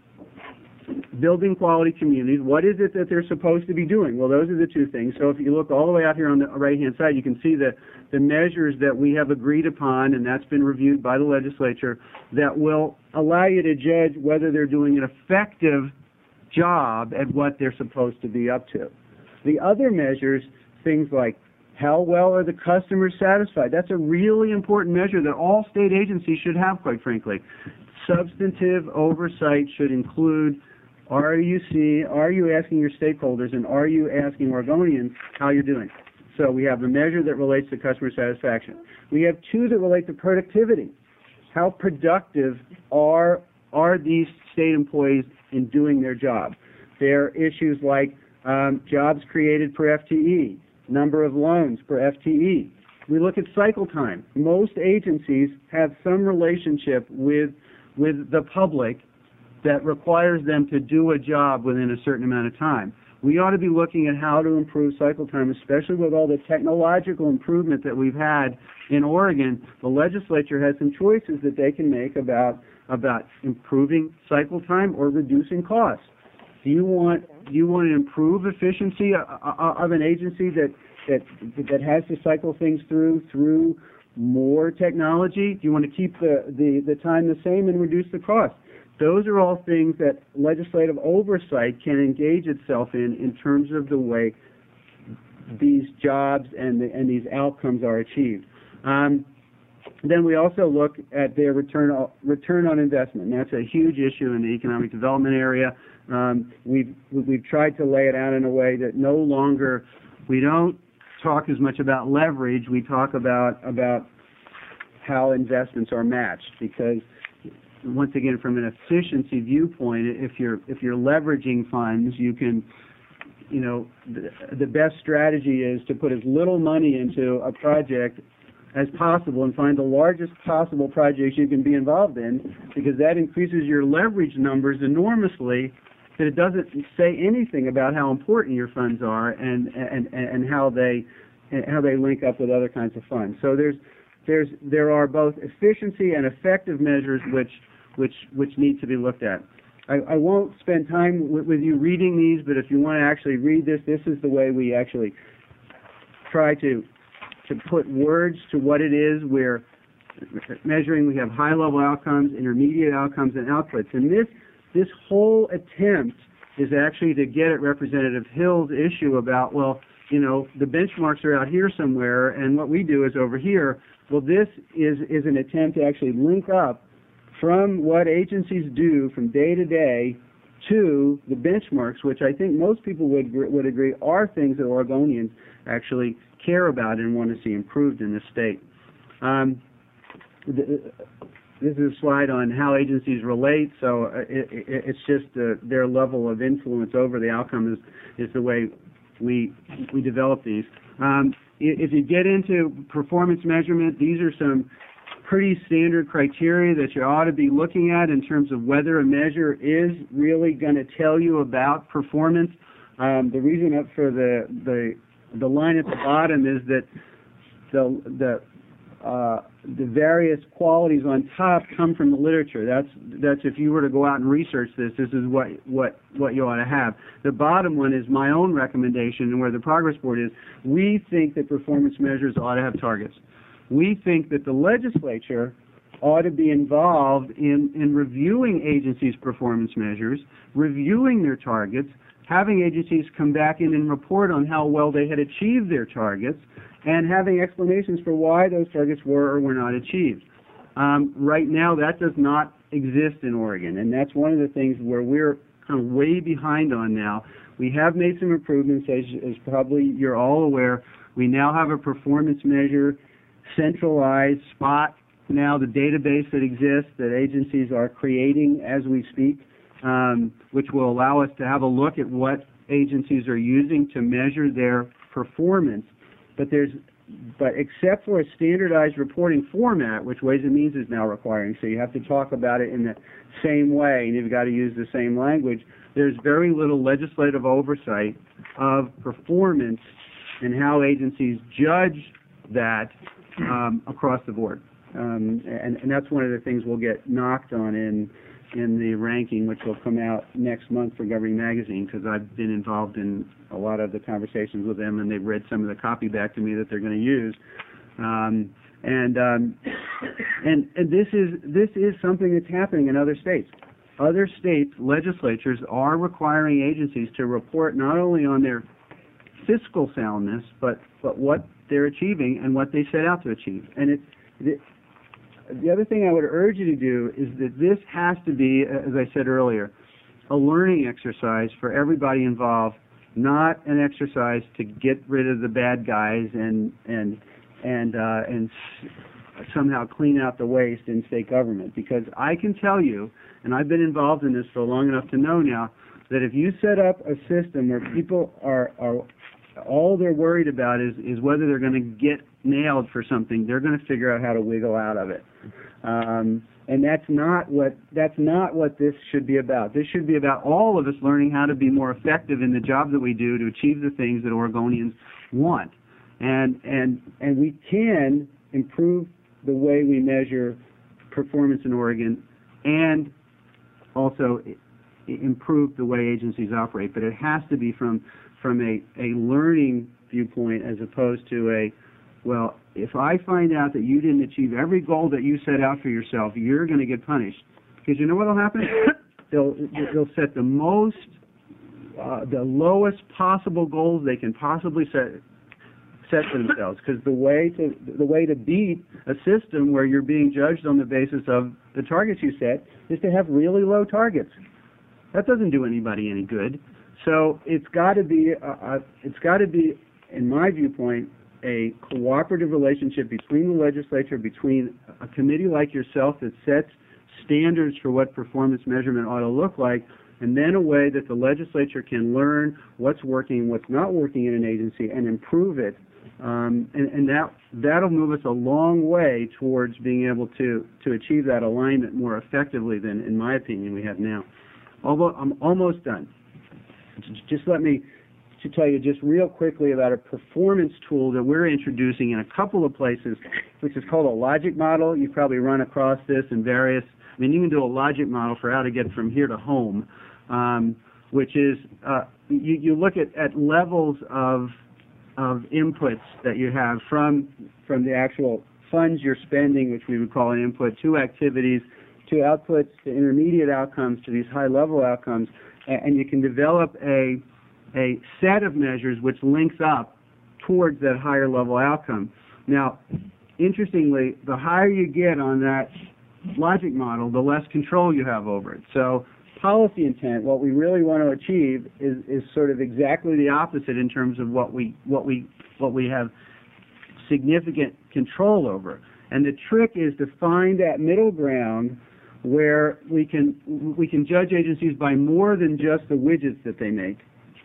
building quality communities. What is it that they're supposed to be doing? Well, those are the two things. So if you look all the way out here on the right-hand side, you can see the, the measures that we have agreed upon, and that's been reviewed by the legislature, that will allow you to judge whether they're doing an effective job at what they're supposed to be up to. The other measures, things like how well are the customers satisfied? That's a really important measure that all state agencies should have, quite frankly. Substantive oversight should include, are you see, are you asking your stakeholders, and are you asking Oregonians how you're doing? So we have a measure that relates to customer satisfaction. We have two that relate to productivity. How productive are are these state employees in doing their job? There are issues like um, jobs created per F T E, number of loans per F T E. We look at cycle time. Most agencies have some relationship with with the public that requires them to do a job within a certain amount of time. We ought to be looking at how to improve cycle time, especially with all the technological improvement that we've had in Oregon. The legislature has some choices that they can make about about improving cycle time or reducing costs. Do you want do you want to improve efficiency of an agency that that that has to cycle things through through more technology? Do you want to keep the, the, the time the same and reduce the cost? Those are all things that legislative oversight can engage itself in in terms of the way these jobs and, the, and these outcomes are achieved. Um, then we also look at their return, return on investment. And that's a huge issue in the economic development area. Um, we've, we've tried to lay it out in a way that no longer, we don't talk as much about leverage, we talk about, about how investments are matched, because once again, from an efficiency viewpoint, if you're if you're leveraging funds, you can, you know, the, the best strategy is to put as little money into a project as possible and find the largest possible projects you can be involved in, because that increases your leverage numbers enormously. That it doesn't say anything about how important your funds are and and and how they how they link up with other kinds of funds. So there's there's there are both efficiency and effective measures which which which need to be looked at. I, I won't spend time with, with you reading these, but if you want to actually read this, this is the way we actually try to to put words to what it is we're measuring. We have high-level outcomes, intermediate outcomes, and outputs. And this this whole attempt is actually to get at Representative Hill's issue about, well, you know, the benchmarks are out here somewhere, and what we do is over here. Well, this is is an attempt to actually link up from what agencies do from day to day to the benchmarks, which I think most people would would agree are things that Oregonians actually care about and want to see improved in this state. Um, the, this is a slide on how agencies relate, so it, it, it's just uh, their level of influence over the outcome is, is the way we we develop these. Um, if you get into performance measurement, these are some pretty standard criteria that you ought to be looking at in terms of whether a measure is really going to tell you about performance. Um, the reason up for the the the line at the bottom is that the the uh, the various qualities on top come from the literature. That's that's if you were to go out and research this, this is what what what you ought to have. The bottom one is my own recommendation, and where the Progress Board is. We think that performance measures ought to have targets. We think that the legislature ought to be involved in, in reviewing agencies' performance measures, reviewing their targets, having agencies come back in and report on how well they had achieved their targets, and having explanations for why those targets were or were not achieved. Um, right now, that does not exist in Oregon, and that's one of the things where we're kind of way behind on now. We have made some improvements, as, as probably you're all aware. We now have a performance measure centralized spot now, the database that exists that agencies are creating as we speak, um, which will allow us to have a look at what agencies are using to measure their performance. But there's, but except for a standardized reporting format, which Ways and Means is now requiring, so you have to talk about it in the same way, and you've got to use the same language, there's very little legislative oversight of performance and how agencies judge that Um, across the board, um, and, and that's one of the things we'll get knocked on in in the ranking, which will come out next month for Governing Magazine, because I've been involved in a lot of the conversations with them, and they've read some of the copy back to me that they're going to use. Um, and um, and and this is this is something that's happening in other states. Other states' legislatures are requiring agencies to report not only on their fiscal soundness, but but what they're achieving and what they set out to achieve. And it, it, the other thing I would urge you to do is that this has to be, as I said earlier, a learning exercise for everybody involved, not an exercise to get rid of the bad guys and and and uh, and somehow clean out the waste in state government. Because I can tell you, and I've been involved in this for long enough to know now, that if you set up a system where people are are all they're worried about is, is whether they're going to get nailed for something, they're going to figure out how to wiggle out of it. Um, And that's not what that's not what this should be about. This should be about all of us learning how to be more effective in the job that we do to achieve the things that Oregonians want. And and and we can improve the way we measure performance in Oregon and also improve the way agencies operate. But it has to be from from a, a learning viewpoint as opposed to a, well, if I find out that you didn't achieve every goal that you set out for yourself, you're going to get punished. Because you know what will happen? They'll they'll set the most, uh, the lowest possible goals they can possibly set set for themselves. Because the way to the way to beat a system where you're being judged on the basis of the targets you set is to have really low targets. That doesn't do anybody any good. So it's got to be a, a, it's got to be, in my viewpoint, a cooperative relationship between the legislature, between a committee like yourself that sets standards for what performance measurement ought to look like, and then a way that the legislature can learn what's working, what's not working in an agency, and improve it. Um, and and that, that'll move us a long way towards being able to, to achieve that alignment more effectively than, in my opinion, we have now. Although I'm almost done. Just let me to tell you just real quickly about a performance tool that we're introducing in a couple of places, which is called a logic model. You've probably run across this in various, I mean, you can do a logic model for how to get from here to home, um, which is uh, you, you look at, at levels of, of inputs that you have from, from the actual funds you're spending, which we would call an input, to activities, to outputs, to intermediate outcomes, to these high-level outcomes, and, and you can develop a a set of measures which links up towards that higher level outcome. Now, interestingly, the higher you get on that logic model, the less control you have over it. So policy intent, what we really want to achieve is, is sort of exactly the opposite in terms of what we what we what we have significant control over. And the trick is to find that middle ground where we can we can judge agencies by more than just the widgets that they make,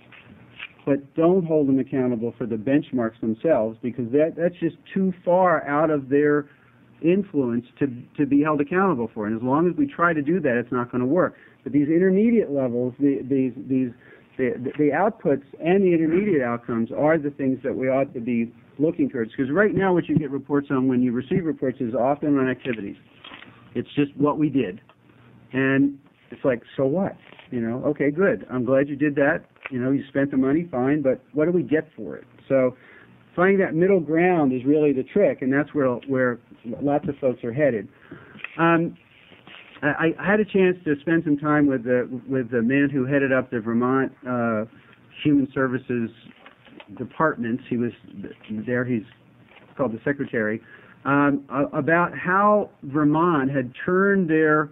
but don't hold them accountable for the benchmarks themselves, because that, that's just too far out of their influence to, to be held accountable for. And as long as we try to do that, it's not going to work. But these intermediate levels, the, these, these, the, the outputs and the intermediate outcomes are the things that we ought to be looking towards. Because right now what you get reports on when you receive reports is often on activities. It's just what we did. And it's like, so what? You know, okay, good. I'm glad you did that. You know, you spent the money, fine, but what do we get for it? So finding that middle ground is really the trick, and that's where where lots of folks are headed. Um, I, I had a chance to spend some time with the with the man who headed up the Vermont uh, Human Services Department. He was there. He's called the secretary. Um, about how Vermont had turned their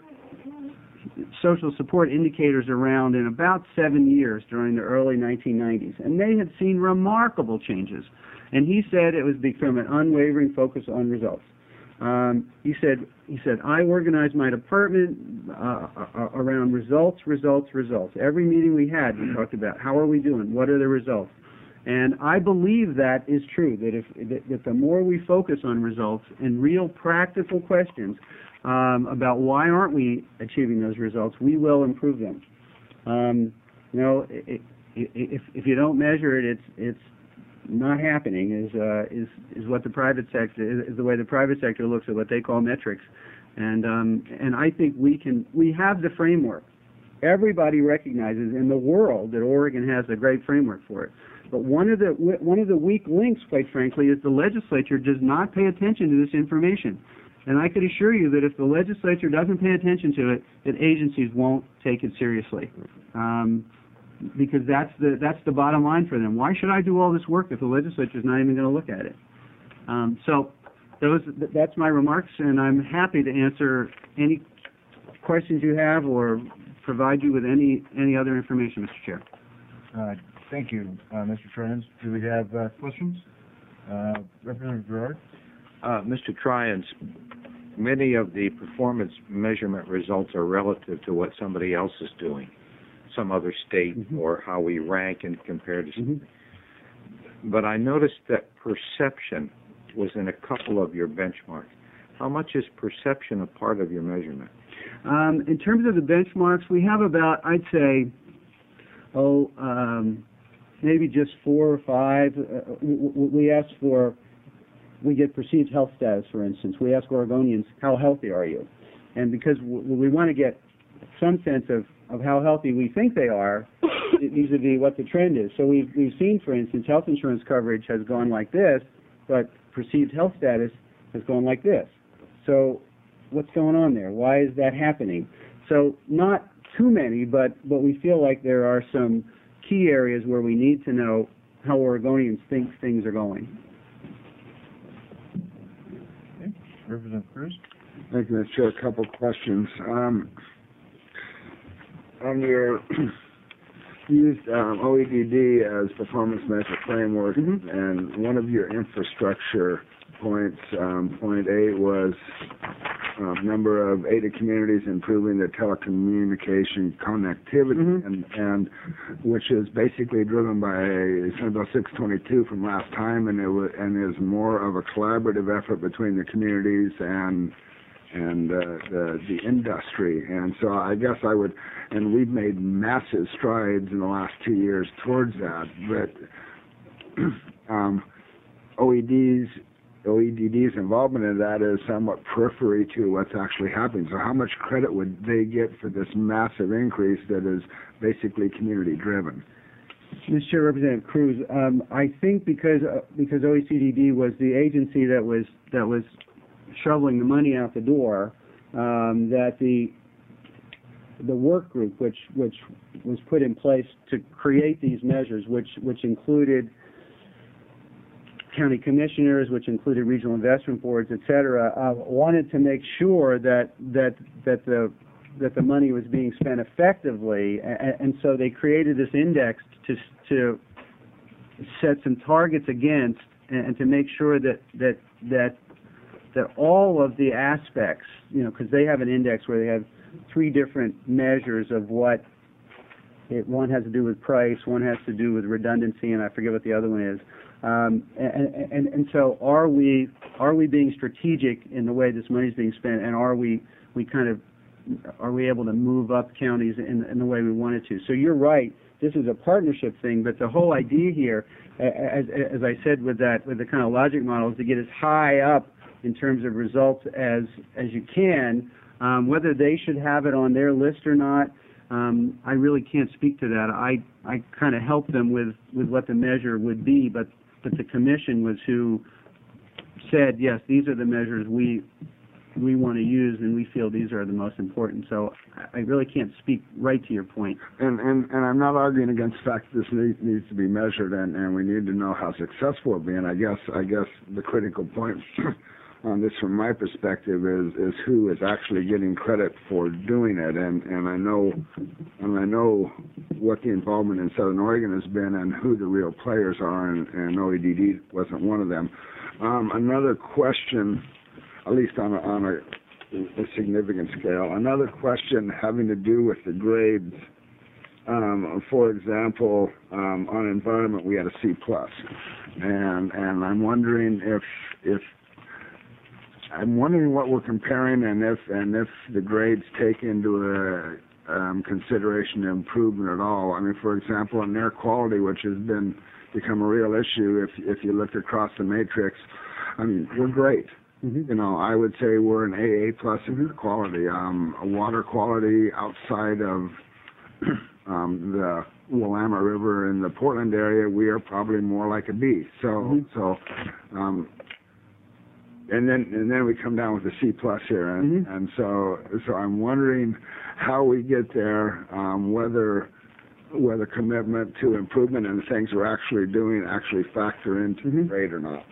social support indicators around in about seven years during the early nineteen nineties, and they had seen remarkable changes. And he said it was from an unwavering focus on results. Um, he said, he said, I organized my department uh, around results, results, results. Every meeting we had, we talked about how are we doing, what are the results. And I believe that is true, that if that, that the more we focus on results and real practical questions um, about why aren't we achieving those results, we will improve them. Um, you know, it, it, if if you don't measure it, it's it's not happening. Is uh, is is what the private sector is the way the private sector looks at what they call metrics, and um, and I think we can we have the framework. Everybody recognizes in the world that Oregon has a great framework for it. But one of the one of the weak links, quite frankly, is the legislature does not pay attention to this information. And I could assure you that if the legislature doesn't pay attention to it, that agencies won't take it seriously, um, because that's the that's the bottom line for them. Why should I do all this work if the legislature is not even going to look at it? Um, so those that's my remarks, and I'm happy to answer any questions you have or provide you with any any other information, Mister Chair. Uh, Thank you, uh, Mister Tryons. Do we have uh, questions? Uh, Representative Gerard? Uh, Mister Tryons, many of the performance measurement results are relative to what somebody else is doing, some other state, mm-hmm. or how we rank and compare to something. Mm-hmm. But I noticed that perception was in a couple of your benchmarks. How much is perception a part of your measurement? Um, in terms of the benchmarks, we have about, I'd say, oh, um, maybe just four or five. Uh, we, we ask for, we get perceived health status, for instance. We ask Oregonians, how healthy are you? And because w we want to get some sense of, of how healthy we think they are, vis-a-vis what the trend is. So we've, we've seen, for instance, health insurance coverage has gone like this, but perceived health status has gone like this. So what's going on there? Why is that happening? So not too many, but, but we feel like there are some key areas where we need to know how Oregonians think things are going. Okay. Representative Cruz? Thank you, Mister Chair. A couple questions. Um, on your used um, O E D D as performance measure framework, Mm-hmm. and one of your infrastructure points, um, point eight, was um, number of aided communities improving their telecommunication connectivity, Mm-hmm. and, and which is basically driven by Senate Bill six twenty-two from last time, and it was, and is more of a collaborative effort between the communities and and uh, the the industry. And so I guess I would, and we've made massive strides in the last two years towards that, but um, O E D's O E D D's involvement in that is somewhat periphery to what's actually happening. So how much credit would they get for this massive increase that is basically community driven? Mister Chair, Representative Cruz, um, I think because uh, because O E C D was the agency that was that was shoveling the money out the door, um, that the the work group which which was put in place to create these measures, which which included county commissioners, which included regional investment boards, et cetera, uh, wanted to make sure that that that the that the money was being spent effectively, and, and so they created this index to to set some targets against, and, and to make sure that that that that all of the aspects, you know, because they have an index where they have three different measures of what it, one has to do with price, one has to do with redundancy, and I forget what the other one is. Um, and, and, and so are we are we being strategic in the way this money is being spent, and are we we kind of are we able to move up counties in, in the way we wanted to? So you're right, this is a partnership thing, but the whole idea here, as, as I said with that with the kind of logic model, is to get as high up in terms of results as as you can. Um, whether they should have it on their list or not, um, I really can't speak to that. I I kind of help them with with what the measure would be, but but the commission was who said, yes, these are the measures we we want to use, and we feel these are the most important. So I really can't speak right to your point. And and, and I'm not arguing against the fact that this needs, needs to be measured, and, and we need to know how successful it'll be. And I guess I guess the critical point on this, from my perspective, is is who is actually getting credit for doing it. And and I know and I know what the involvement in Southern Oregon has been, and who the real players are, and, and O E D D wasn't one of them. Um, another question, at least on a, on a, a significant scale, another question having to do with the grades. Um, for example, um, on environment, we had a C plus, and and I'm wondering if if I'm wondering what we're comparing, and if and if the grades take into a um, consideration improvement at all. I mean, for example, in air quality, which has been become a real issue. If if you look across the matrix, I mean, we're great. Mm-hmm. You know, I would say we're an A A plus in air quality. Um, water quality outside of um, the Willamette River in the Portland area, we are probably more like a B. So mm-hmm. so. Um, And then and then we come down with a C plus here, and, mm-hmm. and so so I'm wondering how we get there, um, whether whether commitment to improvement and the things we're actually doing actually factor into mm-hmm. the grade or not.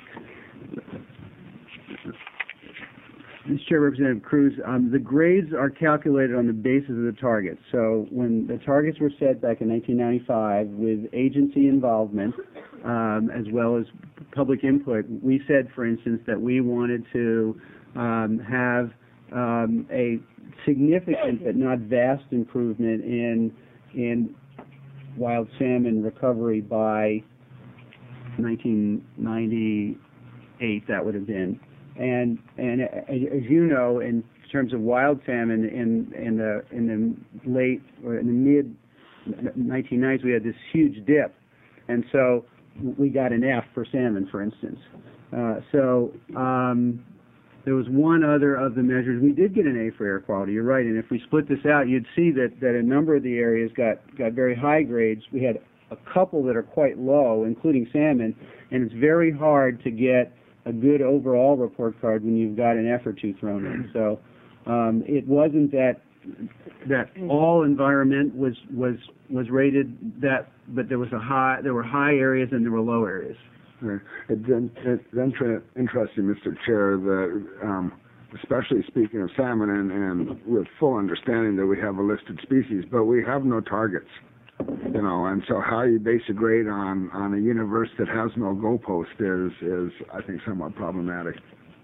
Mister Chair, Representative Cruz, um, the grades are calculated on the basis of the targets. So when the targets were set back in nineteen ninety-five with agency involvement, um, as well as public input, we said, for instance, that we wanted to um, have um, a significant but not vast improvement in in wild salmon recovery by nineteen ninety-eight. That would have been. and and as you know, in terms of wild salmon in in the in the late or in the mid nineteen nineties, we had this huge dip, and so we got an F for salmon, for instance. Uh, so um, there was one other of the measures. We did get an A for air quality. You're right, and if we split this out, you'd see that that a number of the areas got got very high grades. We had a couple that are quite low, including salmon, and it's very hard to get a good overall report card when you've got an F or two thrown in. So um, it wasn't that that all environment was was was rated that, but there was a high there were high areas and there were low areas. Yeah. It's, it's inter- interesting, Mister Chair, that um, especially speaking of salmon, and, and with full understanding that we have a listed species, but we have no targets. You know, and so how you base a grade on, on a universe that has no goalpost is, is I think, somewhat problematic.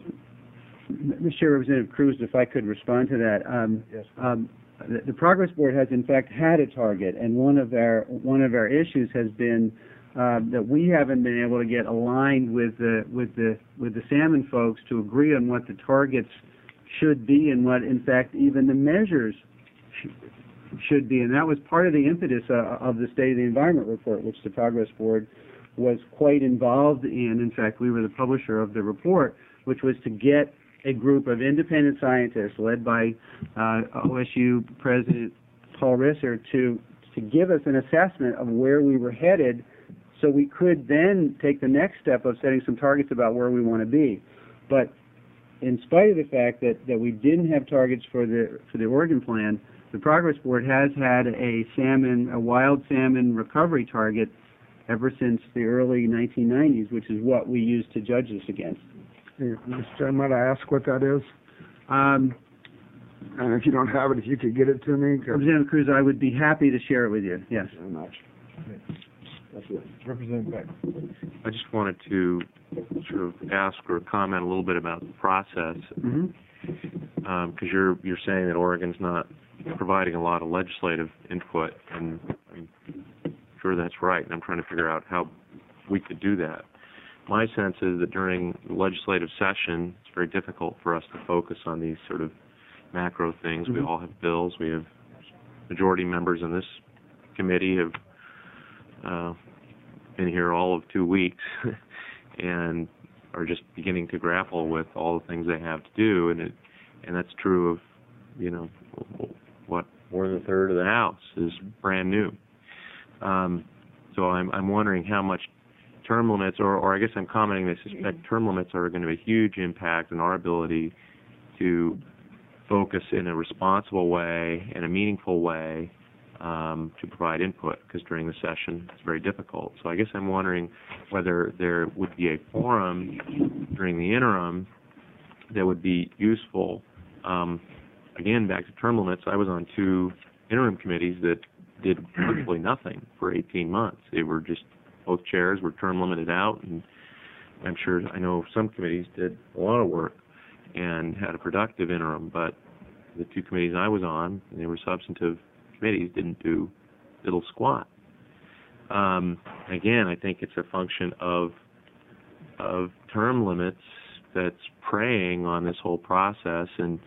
Mister Chair, Representative Cruz, if I could respond to that. Um, yes. Um, the, the Progress Board has, in fact, had a target, and one of our one of our issues has been uh, that we haven't been able to get aligned with the with the with the salmon folks to agree on what the targets should be and what, in fact, even the measures should should be, and that was part of the impetus uh, of the State of the Environment report, which the Progress Board was quite involved in. In fact, we were the publisher of the report, which was to get a group of independent scientists led by uh, O S U President Paul Risser to to give us an assessment of where we were headed, so we could then take the next step of setting some targets about where we want to be. But in spite of the fact that, that we didn't have targets for the for the Oregon plan, the Progress Board has had a salmon, a wild salmon recovery target ever since the early nineteen nineties, which is what we use to judge this against. Hey, Mister Chair, might I ask what that is? Um, and if you don't have it, if you could get it to me. Representative Cruz, I would be happy to share it with you. Yes. Thank you very much. That's it. Representative Beck. I just wanted to sort of ask or comment a little bit about the process, because Mm-hmm. um, you're you're saying that Oregon's not providing a lot of legislative input, and I'm sure that's right, and I'm trying to figure out how we could do that. My sense is that during the legislative session, it's very difficult for us to focus on these sort of macro things. Mm-hmm. We all have bills. We have majority members in this committee have uh, been here all of two weeks and are just beginning to grapple with all the things they have to do, and it, and that's true of, you know, what, more than a third of the House is brand new. Um, so I'm I'm wondering how much term limits, or, or I guess I'm commenting, I suspect term limits are going to have a huge impact on our ability to focus in a responsible way, in a meaningful way, um, to provide input, because during the session it's very difficult. So I guess I'm wondering whether there would be a forum during the interim that would be useful. Um, again, back to term limits, I was on two interim committees that did virtually nothing for eighteen months. They were just, both chairs were term limited out, and I'm sure, I know some committees did a lot of work and had a productive interim, but the two committees I was on, and they were substantive committees, didn't do little squat. Um, again, I think it's a function of of term limits that's preying on this whole process, and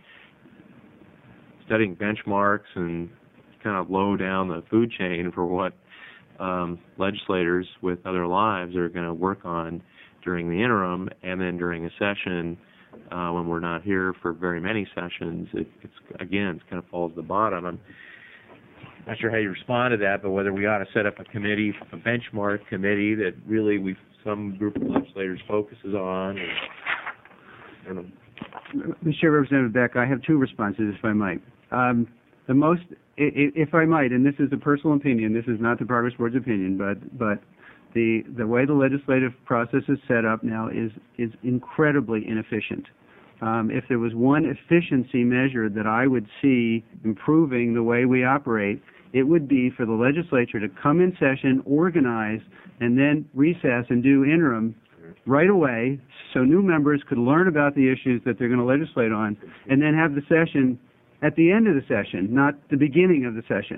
studying benchmarks and kind of low down the food chain for what um, legislators with other lives are going to work on during the interim, and then during a session uh, when we're not here for very many sessions, it, it's again, it kind of falls to the bottom. I'm not sure how you respond to that, but whether we ought to set up a committee, a benchmark committee that really we some group of legislators focuses on. And, I don't know. Mister Chair, Representative Beck, I have two responses, if I might. Um, the most, if I might, and this is a personal opinion, this is not the Progress Board's opinion, but but the the way the legislative process is set up now is is incredibly inefficient. Um, if there was one efficiency measure that I would see improving the way we operate, it would be for the legislature to come in session, organize, and then recess and do interim right away, so new members could learn about the issues that they're going to legislate on, and then have the session at the end of the session, not the beginning of the session.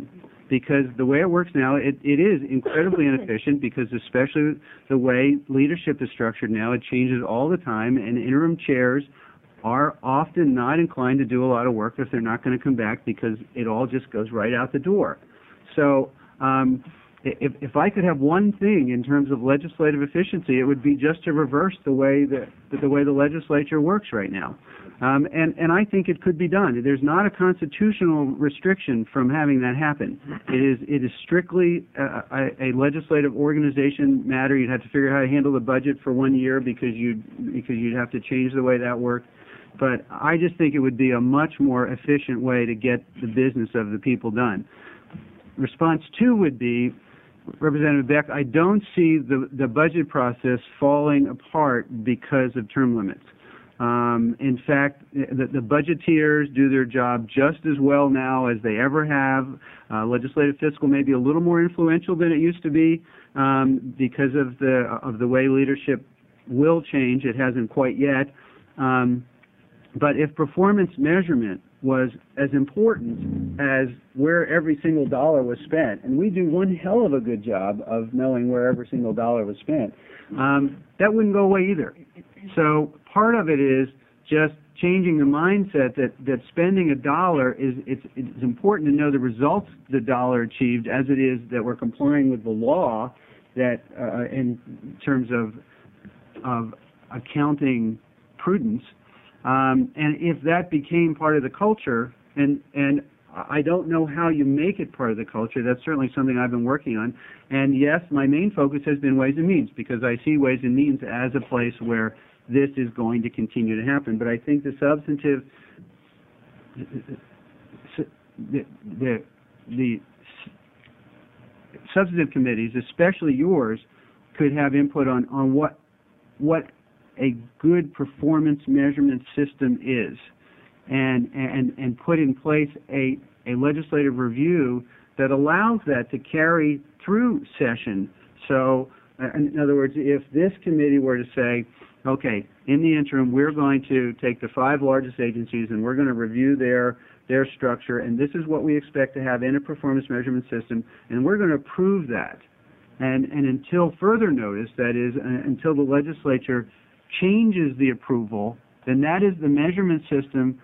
because the way it works now, it, it is incredibly inefficient because especially the way leadership is structured now, it changes all the time, and interim chairs are often not inclined to do a lot of work if they're not going to come back because it all just goes right out the door. So um, if, if I could have one thing in terms of legislative efficiency, it would be just to reverse the way that the way the legislature works right now. Um, and, and I think it could be done. There's not a constitutional restriction from having that happen. It is it is strictly a, a, a legislative organization matter. You'd have to figure out how to handle the budget for one year because you'd because you'd have to change the way that worked. But I just think it would be a much more efficient way to get the business of the people done. Response two would be, Representative Beck, I don't see the, the budget process falling apart because of term limits. Um, in fact, the, the budgeteers do their job just as well now as they ever have. Uh, legislative fiscal may be a little more influential than it used to be um, because of the of the way leadership will change. It hasn't quite yet. Um, but if performance measurement was as important as where every single dollar was spent, and we do one hell of a good job of knowing where every single dollar was spent, um, that wouldn't go away either. So part of it is just changing the mindset that, that spending a dollar is it's, it's important to know the results the dollar achieved as it is that we're complying with the law that uh, in terms of of accounting prudence. Um, and if that became part of the culture, and and I don't know how you make it part of the culture, that's certainly something I've been working on. And yes, my main focus has been Ways and Means, because I see Ways and Means as a place where this is going to continue to happen. But I think the substantive, the, the, the substantive committees, especially yours, could have input on, on what what a good performance measurement system is, and and and put in place a a legislative review that allows that to carry through session. So, uh, in other words, if this committee were to say, okay, in the interim, we're going to take the five largest agencies and we're going to review their their structure, and this is what we expect to have in a performance measurement system, and we're going to approve that. And and until further notice, that is, uh, until the legislature changes the approval, then that is the measurement system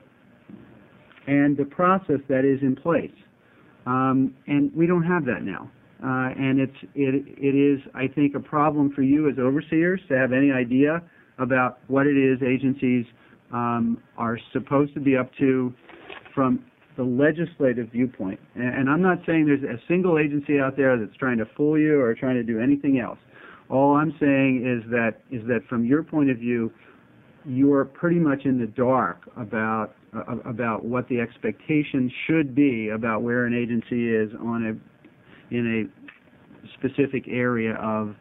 and the process that is in place. Um, and we don't have that now. Uh, and it's it it is, I think, a problem for you as overseers to have any idea about what it is agencies um, are supposed to be up to from the legislative viewpoint. And, and I'm not saying there's a single agency out there that's trying to fool you or trying to do anything else. All I'm saying is that is that from your point of view, you're pretty much in the dark about uh, about what the expectation should be about where an agency is on a in a specific area of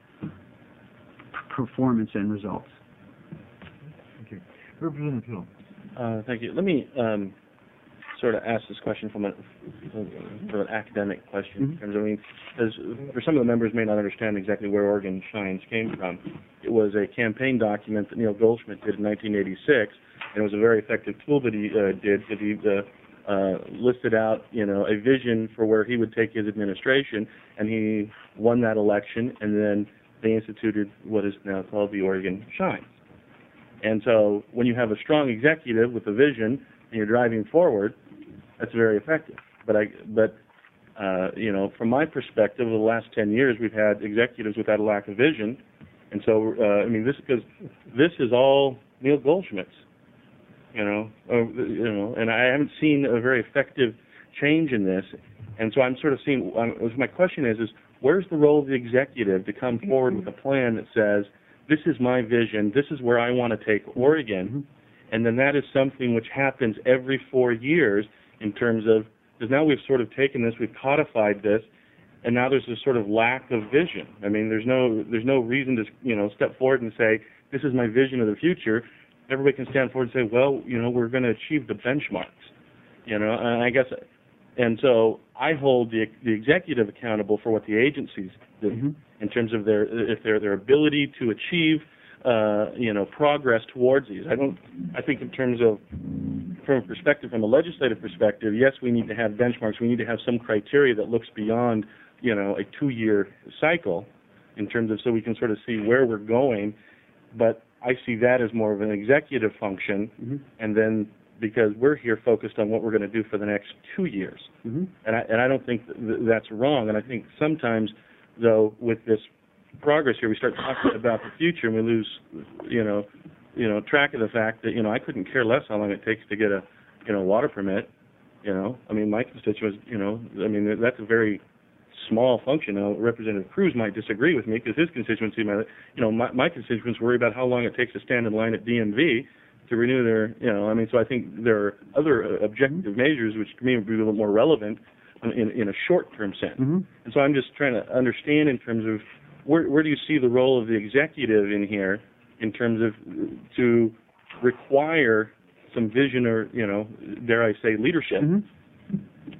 performance and results. Thank you. Representative Hill. Uh, thank you. Let me um, sort of ask this question from, a, from an academic question. Mm-hmm. In terms of, I mean, as for some of the members may not understand exactly where Oregon Shines came from. It was a campaign document that Neil Goldschmidt did in nineteen eighty-six, and it was a very effective tool that he uh, did. That he uh, uh, listed out, you know, a vision for where he would take his administration, and he won that election, and then they instituted what is now called the Oregon Shines. And so, when you have a strong executive with a vision and you're driving forward, that's very effective. But I, but uh, you know, from my perspective, over the last ten years, we've had executives without a lack of vision, and so uh, I mean, this because this is all Neil Goldschmidt's, you know, uh, you know, and I haven't seen a very effective change in this, and so I'm sort of seeing. Um, my question is, is where's the role of the executive to come forward with a plan that says, this is my vision, this is where I want to take Oregon, mm-hmm. and then that is something which happens every four years in terms of, because now we've sort of taken this, we've codified this, and now there's this sort of lack of vision. I mean, there's no there's no reason to, you know, step forward and say, this is my vision of the future. Everybody can stand forward and say, well, you know, we're going to achieve the benchmarks, you know, and I guess, and so I hold the the executive accountable for what the agencies do mm-hmm. in terms of their if their their ability to achieve, uh, you know, progress towards these. I don't. I think in terms of from a perspective, from a legislative perspective, yes, we need to have benchmarks. We need to have some criteria that looks beyond, you know, a two-year cycle in terms of so we can sort of see where we're going. But I see that as more of an executive function, Mm-hmm. and then because we're here focused on what we're going to do for the next two years. Mm-hmm. And I, and I don't think th- that's wrong. And I think sometimes, though, with this progress here, we start talking about the future and we lose, you know, you know, track of the fact that, you know, I couldn't care less how long it takes to get a, you know, water permit. You know, I mean, my constituents, you know, I mean, that's a very small function. Now, Representative Cruz might disagree with me because his constituency, might, you know, my, my constituents worry about how long it takes to stand in line at D M V to renew their, you know, I mean, so I think there are other uh, objective measures which to me would be a little more relevant in, in a short-term sense. Mm-hmm. And so I'm just trying to understand in terms of where, where do you see the role of the executive in here in terms of to require some vision or, you know, dare I say, leadership? Mm-hmm.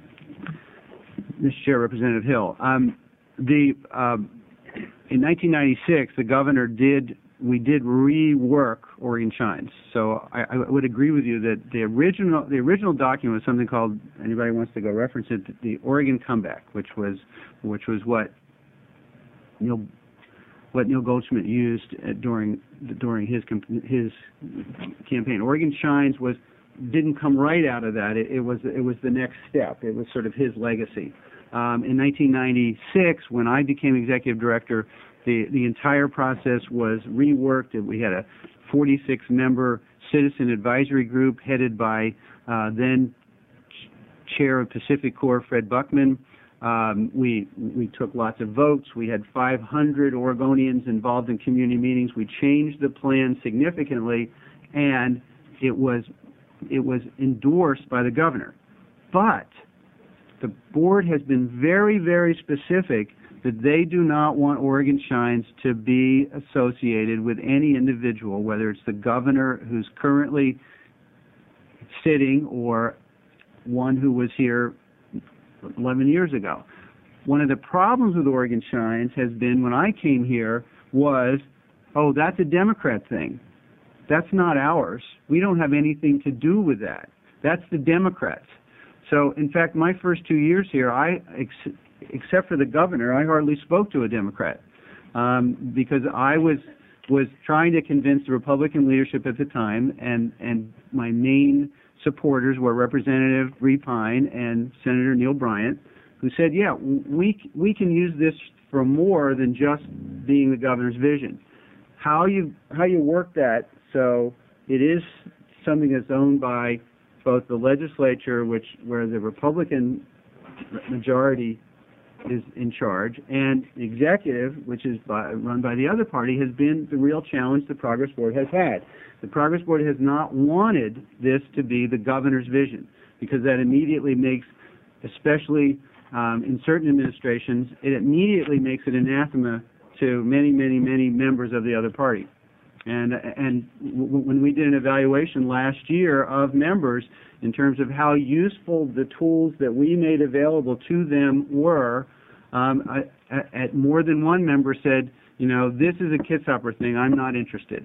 Mister Chair, Representative Hill, um, the um, in nineteen ninety-six, the governor did we did rework Oregon Shines. So I, I would agree with you that the original the original document was something called, anybody wants to go reference it, the Oregon Comeback, which was which was what Neil what Neil Goldschmidt used at, during during his his campaign. Oregon Shines was didn't come right out of that. It, it was it was the next step. It was sort of his legacy. Um, in nineteen ninety-six, when I became executive director, the the entire process was reworked. We had a forty-six member citizen advisory group headed by uh, then ch- chair of Pacific Corps, Fred Buckman. Um, we we took lots of votes. We had five hundred Oregonians involved in community meetings. We changed the plan significantly, and it was it was endorsed by the governor. But the board has been very, very specific that they do not want Oregon Shines to be associated with any individual, whether it's the governor who's currently sitting or one who was here eleven years ago. One of the problems with Oregon Shines has been, when I came here, was, oh, that's a Democrat thing. That's not ours. We don't have anything to do with that. That's the Democrats. So, in fact, my first two years here, I, ex- except for the governor, I hardly spoke to a Democrat um, because I was was trying to convince the Republican leadership at the time, and, and my main supporters were Representative Bree Pine and Senator Neil Bryant, who said, yeah, we we can use this for more than just being the governor's vision. How you how you work that so it is something that's owned by both the legislature, which where the Republican majority is in charge, and the executive, which is by, run by the other party, has been the real challenge the Progress Board has had. The Progress Board has not wanted this to be the governor's vision, because that immediately makes, especially um, in certain administrations, it immediately makes it anathema to many, many, many members of the other party. And and w- when we did an evaluation last year of members in terms of how useful the tools that we made available to them were, um, I, at more than one member said, you know, this is a Kitzhaber thing, I'm not interested.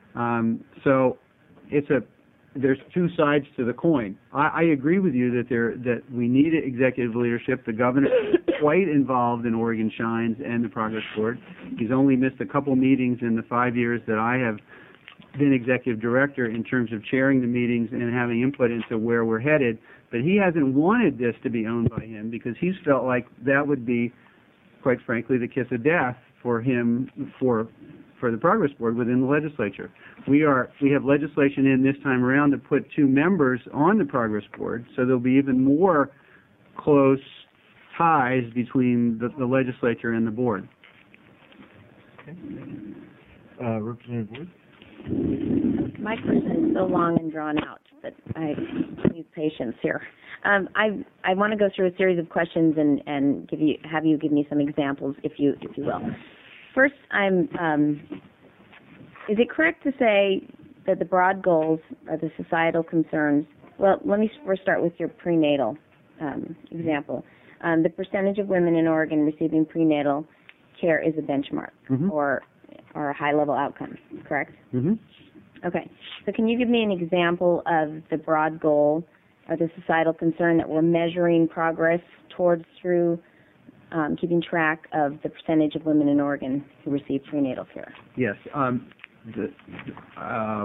Um, so it's a there's two sides to the coin. I, I agree with you that there that we need executive leadership. The governor is quite involved in Oregon Shines and the Progress Board. He's only missed a couple meetings in the five years that I have been executive director in terms of chairing the meetings and having input into where we're headed. But he hasn't wanted this to be owned by him because he's felt like that would be, quite frankly, the kiss of death for him for for the Progress Board within the legislature. We are we have legislation in this time around to put two members on the Progress Board, so there'll be even more close ties between the, the legislature and the board. Okay. Uh, Representative Wood? My question is so long and drawn out, but I need patience here. Um, I I want to go through a series of questions and, and give you have you give me some examples, if you if you will. First, I'm. Um, is it correct to say that the broad goals are the societal concerns? Well, let me first start with your prenatal um, example. Um, the percentage of women in Oregon receiving prenatal care is a benchmark, Mm-hmm. or or a high-level outcome. Correct? Mm-hmm. Okay. So can you give me an example of the broad goal or the societal concern that we're measuring progress towards through um, keeping track of the percentage of women in Oregon who receive prenatal care? Yes. Um, the, uh,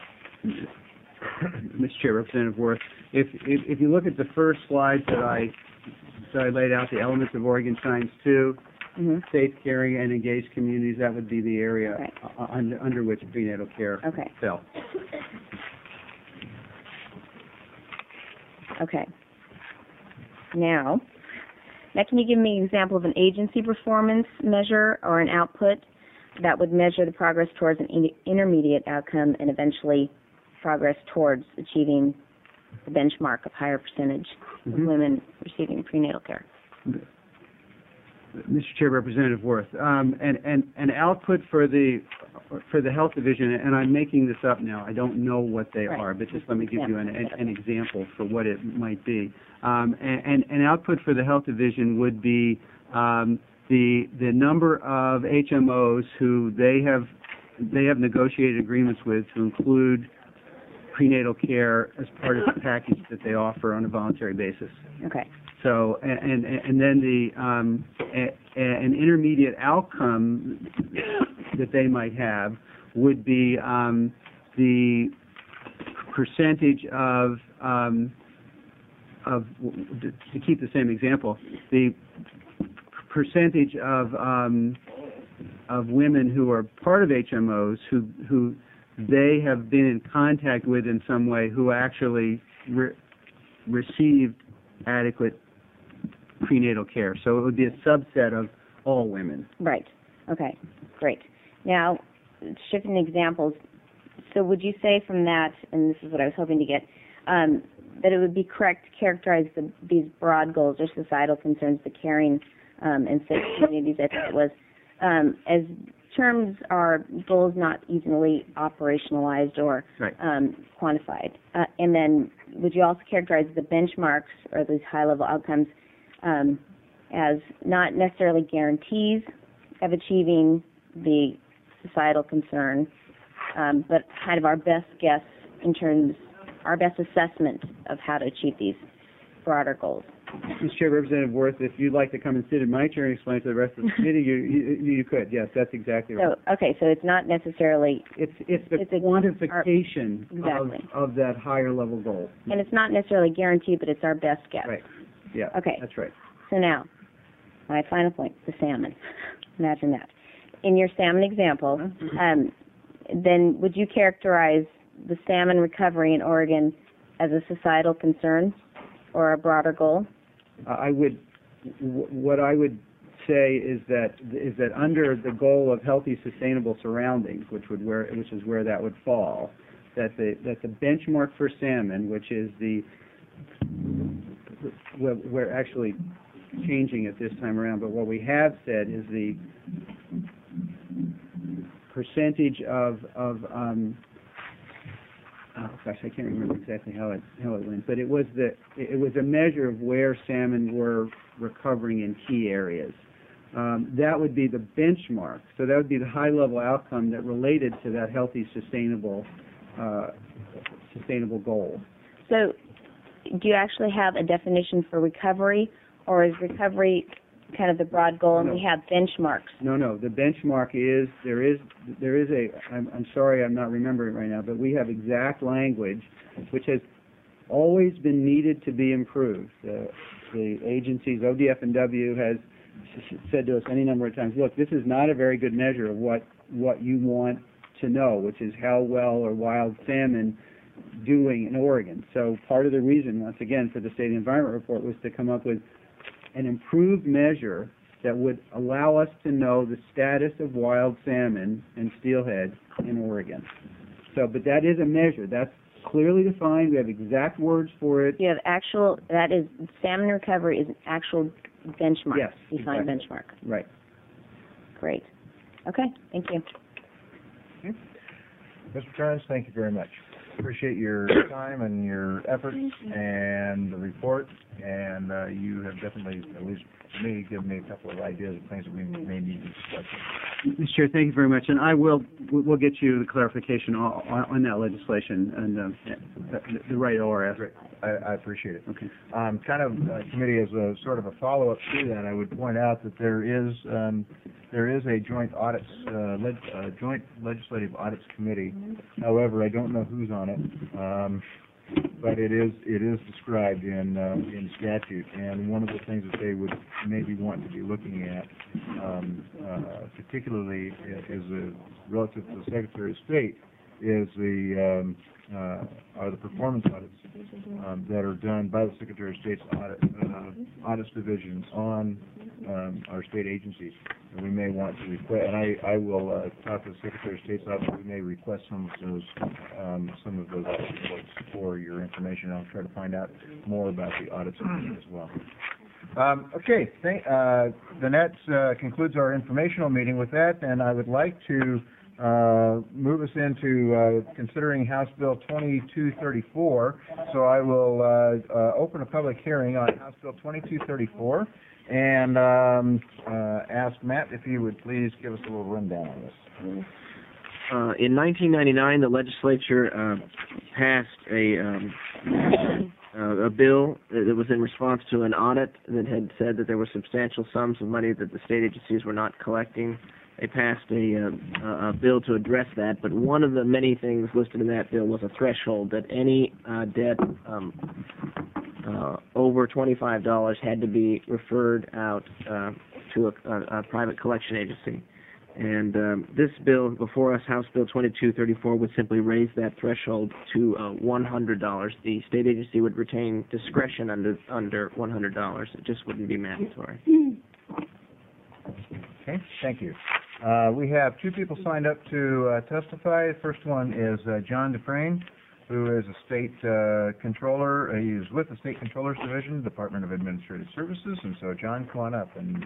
Mister Chair, Representative Worth, if, if if you look at the first slide that I that I laid out, the elements of Oregon Science two, Mm-hmm. safe, caring, and engaged communities, that would be the area Right. uh, under, under which prenatal care Okay. fell. Okay. Now, now can you give me an example of an agency performance measure or an output that would measure the progress towards an in- intermediate outcome and eventually progress towards achieving the benchmark of higher percentage Mhm. of women receiving prenatal care? Mister Chair, Representative Worth, um, and, and an output for the for the health division, and I'm making this up now. I don't know what they Right. are, but just let me give Yeah. you an, an, an example for what it might be. Um, and, and an output for the health division would be um, the the number of H M Os who they have they have negotiated agreements with to include prenatal care as part of the package that they offer on a voluntary basis. Okay. So, and, and, and then the, um, a, an intermediate outcome that they might have would be um, the percentage of, um, of, to keep the same example, the percentage of, um, of women who are part of H M Os who, who they have been in contact with in some way who actually re- received adequate prenatal care. So it would be a subset of all women. Right. Okay. Great. Now, shifting examples, so would you say from that, and this is what I was hoping to get, um, that it would be correct to characterize the, these broad goals or societal concerns, the caring um, and safe communities, I think it was, um, as terms are goals not easily operationalized or Right. um, quantified. Uh, and then would you also characterize the benchmarks or these high-level outcomes um, as not necessarily guarantees of achieving the societal concern, um, but kind of our best guess in terms, our best assessment of how to achieve these broader goals? Mister Chair, Representative Worth, if you'd like to come and sit in my chair and explain to the rest of the committee, you, you, you could. Yes, that's exactly right. So, okay, so it's not necessarily, It's it's the It's a- quantification Exactly. of, of that higher level goal. and it's not necessarily guaranteed, but it's our best guess. Right. Yeah. Okay. That's right. So now, my final point, the salmon. Imagine that. In your salmon example, um, then would you characterize the salmon recovery in Oregon as a societal concern or a broader goal? Uh, I would, w- what I would say is that is that under the goal of healthy, sustainable surroundings, which would where which is where that would fall, that the that the benchmark for salmon, which is the we're, we're actually changing it this time around, but what we have said is the percentage of of um, oh gosh, I can't remember exactly how it how it went, but it was the it was a measure of where salmon were recovering in key areas. Um, that would be the benchmark. So that would be the high level outcome that related to that healthy, sustainable, uh, sustainable goal. So do you actually have a definition for recovery, or is recovery kind of the broad goal and No. we have benchmarks? No, no. The benchmark is there is there is a. I'm, I'm sorry, I'm not remembering it right now, but we have exact language, which has always been needed to be improved. The the agencies, O D F and W, has s- said to us any number of times, look, this is not a very good measure of what what you want to know, which is how well are wild salmon doing in Oregon. So part of the reason, once again, for the State Environment Report was to come up with an improved measure that would allow us to know the status of wild salmon and steelhead in Oregon. So, but that is a measure. That's clearly defined. We have exact words for it. You have actual, that is, salmon recovery is an actual benchmark, Yes, defined exactly. benchmark. Right. Great. Okay, thank you. Mister Turns, thank you very much. appreciate your time and your efforts and the report, and uh, you have definitely, at least for me, given me a couple of ideas of things that we may need to discuss. Mister Chair, thank you very much, and I will, we'll get you the clarification on, on that legislation and uh, the, the right O R S. Great. I, I appreciate it. Okay. Um, kind of, uh, committee, as a sort of a follow-up to that, I would point out that there is, um, there is a joint audits, uh, leg, uh, joint legislative audits committee. However, I don't know who's on it, um, but it is, it is described in, uh, in statute, and one of the things that they would maybe want to be looking at, um, uh, particularly is, uh, relative to the Secretary of State, is the, um, uh, are the performance audits um, that are done by the Secretary of State's audit, uh, audits division on um, our state agencies. And we may want to request, and I, I will uh, talk to the Secretary of State's office. We may request some of those, um, some of those audit reports for your information. I'll try to find out more about the audits as well. Um, okay, thank, uh, then that uh, concludes our informational meeting. With that, and I would like to Uh, move us into uh, considering House Bill twenty-two thirty-four. So I will uh, uh, open a public hearing on House Bill twenty-two thirty-four and um, uh, ask Matt if he would please give us a little rundown on this. Uh, in nineteen ninety-nine, the legislature uh, passed a um, uh, a bill that was in response to an audit that had said that there were substantial sums of money that the state agencies were not collecting. They passed a, uh, a bill to address that, but one of the many things listed in that bill was a threshold that any uh, debt um, uh, over twenty-five dollars had to be referred out uh, to a, a, a private collection agency. And um, this bill before us, House Bill twenty-two thirty-four, would simply raise that threshold to uh, one hundred dollars. The state agency would retain discretion under under one hundred dollars. It just wouldn't be mandatory. Okay, thank you. Uh, we have two people signed up to uh, testify. The first one is uh, John Dufresne, who is a state uh, controller. Uh, he's with the State Controller's Division, Department of Administrative Services. And so, John, come on up. And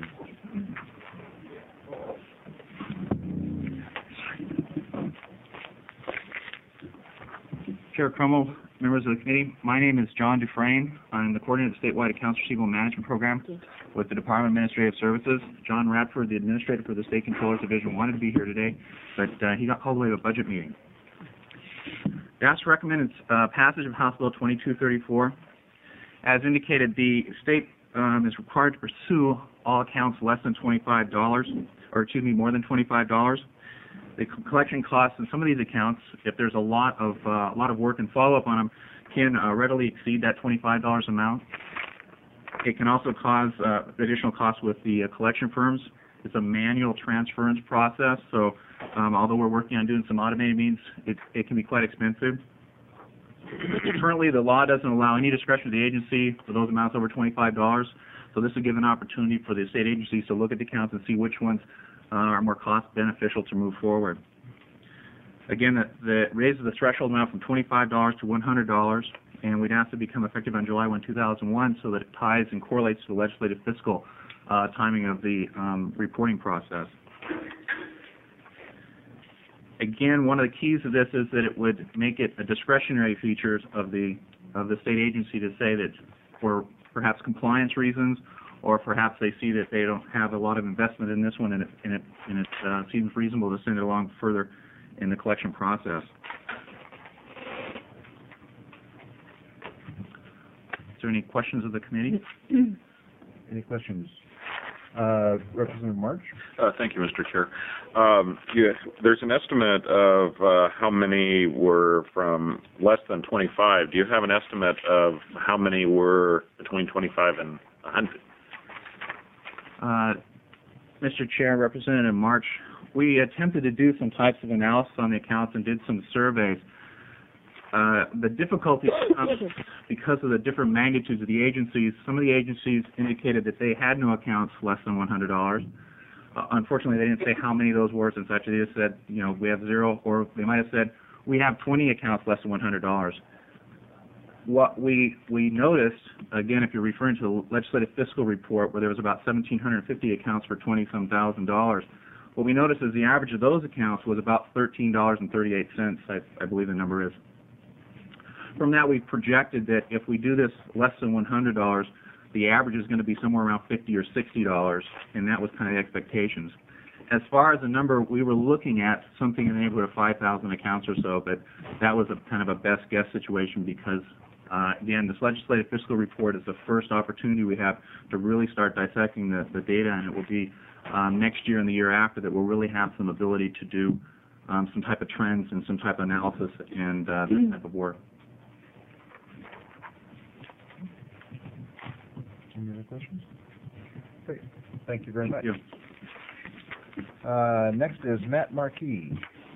Chair Crummell, members of the committee, my name is John Dufresne. I'm the coordinator of the statewide Accounts Receivable Management Program with the Department of Administrative Services. John Radford, the administrator for the State Controller's Division, wanted to be here today, but uh, he got called away to a budget meeting. The House recommended uh, passage of House Bill twenty-two thirty-four. As indicated, the state um, is required to pursue all accounts less than twenty-five dollars, or excuse me, more than twenty-five dollars. The collection costs in some of these accounts, if there's a lot of uh, a lot of work and follow-up on them, can uh, readily exceed that twenty-five dollars amount. It can also cause uh, additional costs with the uh, collection firms. It's a manual transference process, so um, although we're working on doing some automated means, it, it can be quite expensive. Currently, the law doesn't allow any discretion of the agency for those amounts over twenty-five dollars, so this will give an opportunity for the state agencies to look at the accounts and see which ones uh, are more cost beneficial to move forward. Again, that, that raises the threshold amount from twenty-five dollars to one hundred dollars, and we'd ask to become effective on July first, two thousand one, so that it ties and correlates to the legislative fiscal uh, timing of the um, reporting process. Again, one of the keys of this is that it would make it a discretionary features of the of the state agency to say that for perhaps compliance reasons, or perhaps they see that they don't have a lot of investment in this one, and it and it, and it uh, seems reasonable to send it along further in the collection process. Is there any questions of the committee? any questions? Uh, Representative March? Uh, thank you, Mister Chair. Um, you, there's an estimate of uh, how many were from less than twenty-five. Do you have an estimate of how many were between twenty-five and one hundred? Uh, Mister Chair, Representative March, we attempted to do some types of analysis on the accounts and did some surveys. Uh, the difficulty comes because of the different magnitudes of the agencies. Some of the agencies indicated that they had no accounts less than one hundred dollars. Uh, unfortunately, they didn't say how many of those were, and such. They just said, you know, we have zero, or they might have said, we have twenty accounts less than one hundred dollars. What we we noticed, again, if you're referring to the legislative fiscal report, where there was about one thousand seven hundred fifty accounts for twenty-some thousand dollars, what we noticed is the average of those accounts was about thirteen dollars and thirty-eight cents, I, I believe the number is. from that, we projected that if we do this less than one hundred dollars, the average is going to be somewhere around fifty or sixty dollars, and that was kind of the expectations. As far as the number, we were looking at something in the neighborhood of five thousand accounts or so, but that was a kind of a best guess situation because, uh, again, this legislative fiscal report is the first opportunity we have to really start dissecting the, the data, and it will be um, next year and the year after that we'll really have some ability to do um, some type of trends and some type of analysis and uh, that type of work. Any other questions? Great. Thank you very much. Thank you. Uh, next is Matt Marquis.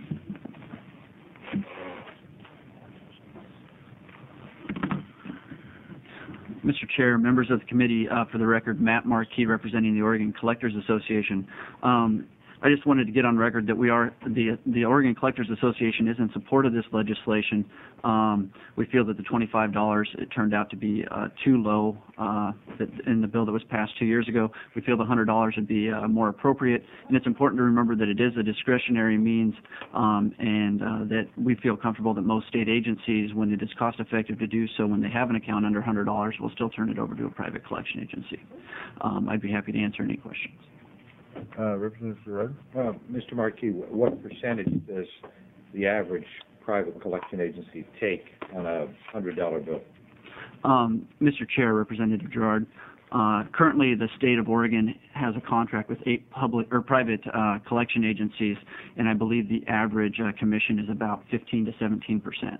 Mister Chair, members of the committee, uh, for the record, Matt Marquis representing the Oregon Collectors Association. Um, I just wanted to get on record that we are, the, the Oregon Collectors Association is in support of this legislation. Um, we feel that the twenty-five dollars, it turned out to be uh, too low uh, that in the bill that was passed two years ago. We feel the one hundred dollars would be uh, more appropriate, and it's important to remember that it is a discretionary means, um, and uh, that we feel comfortable that most state agencies, when it is cost effective to do so, when they have an account under one hundred dollars, will still turn it over to a private collection agency. Um, I'd be happy to answer any questions. Uh, Representative Gerard? Uh, Mister Marquis, what percentage does the average private collection agency take on a one hundred dollar bill? Um, Mister Chair, Representative Gerard, uh, currently the state of Oregon has a contract with eight public or private uh, collection agencies, and I believe the average uh, commission is about fifteen to seventeen percent.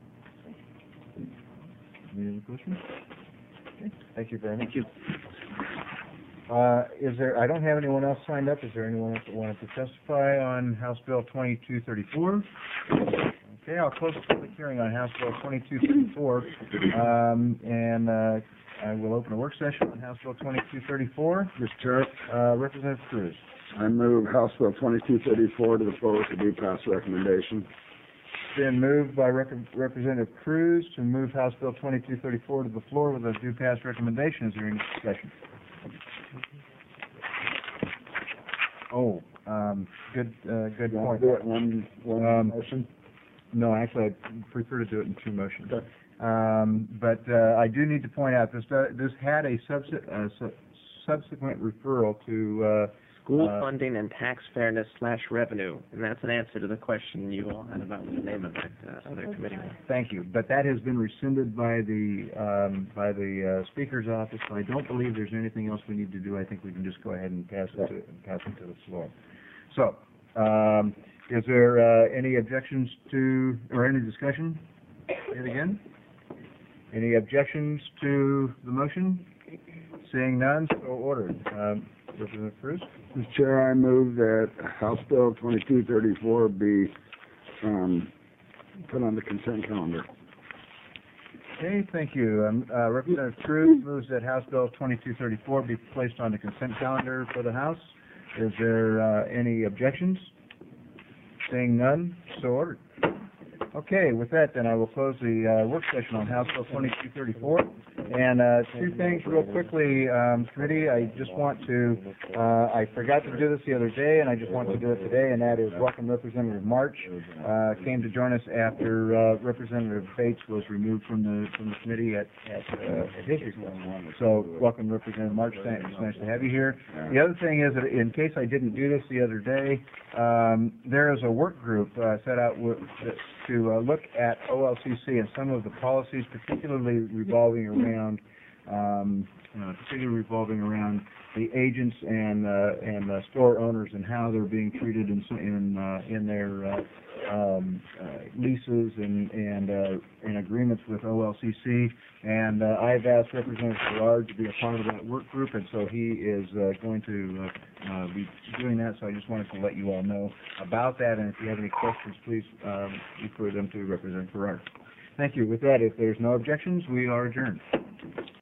Any other questions? Okay. Thank you very much. Thank you. Uh, is there, I don't have anyone else signed up. Is there anyone else that wanted to testify on House Bill twenty-two thirty-four? Okay, I'll close the public hearing on House Bill twenty-two thirty-four, um, and uh, I will open a work session on House Bill twenty-two thirty-four. Mister Chair, Uh, Representative Cruz. I move House Bill twenty-two thirty-four to the floor with a due pass recommendation. Been moved by Rep- Representative Cruz to move House Bill twenty-two thirty-four to the floor with a due pass recommendation. Is there any discussion? Oh, um, good, uh, good You point. want to do it in one, one Um, motion? No, actually, I prefer to do it in two motions. Um, but uh, I do need to point out this uh, this had a subs- uh, su- subsequent referral to uh, School uh, funding and tax fairness slash revenue, and that's an answer to the question you all had about the name of that uh, other committee. Thank you, but that has been rescinded by the um, by the uh, Speaker's office. So I don't believe there's anything else we need to do. I think we can just go ahead and pass it to pass it to the floor. So, um, is there uh, any objections to or any discussion? Say it again. Any objections to the motion? Seeing none, so ordered. Um, Representative Cruz? Mister Chair, I move that House Bill twenty-two thirty-four be um, put on the consent calendar. Okay, thank you. Um, uh, Representative Cruz moves that House Bill twenty-two thirty-four be placed on the consent calendar for the House. Is there uh, any objections? Seeing none, so ordered. Okay, with that, then I will close the uh, work session on House Bill twenty-two thirty-four. And uh, two things real quickly, um, committee. I just want to, uh, I forgot to do this the other day, and I just want to do it today, and that is welcome Representative March. Uh, came to join us after uh, Representative Bates was removed from the from the committee at at, uh, at his request. So welcome Representative March. It's nice to have you here. The other thing is that in case I didn't do this the other day, um, there is a work group uh, set out with, to uh, look at O L C C and some of the policies, particularly revolving around, um, uh, particularly revolving around the agents and uh, and uh, store owners and how they're being treated in in uh, in their uh, um, uh, leases and and uh, in agreements with O L C C. And uh, I've asked Representative Gerard to be a part of that work group, and so he is uh, going to uh, uh, be doing that. So I just wanted to let you all know about that. And if you have any questions, please um, refer them to Representative Gerard. Thank you. With that, if there's no objections, we are adjourned.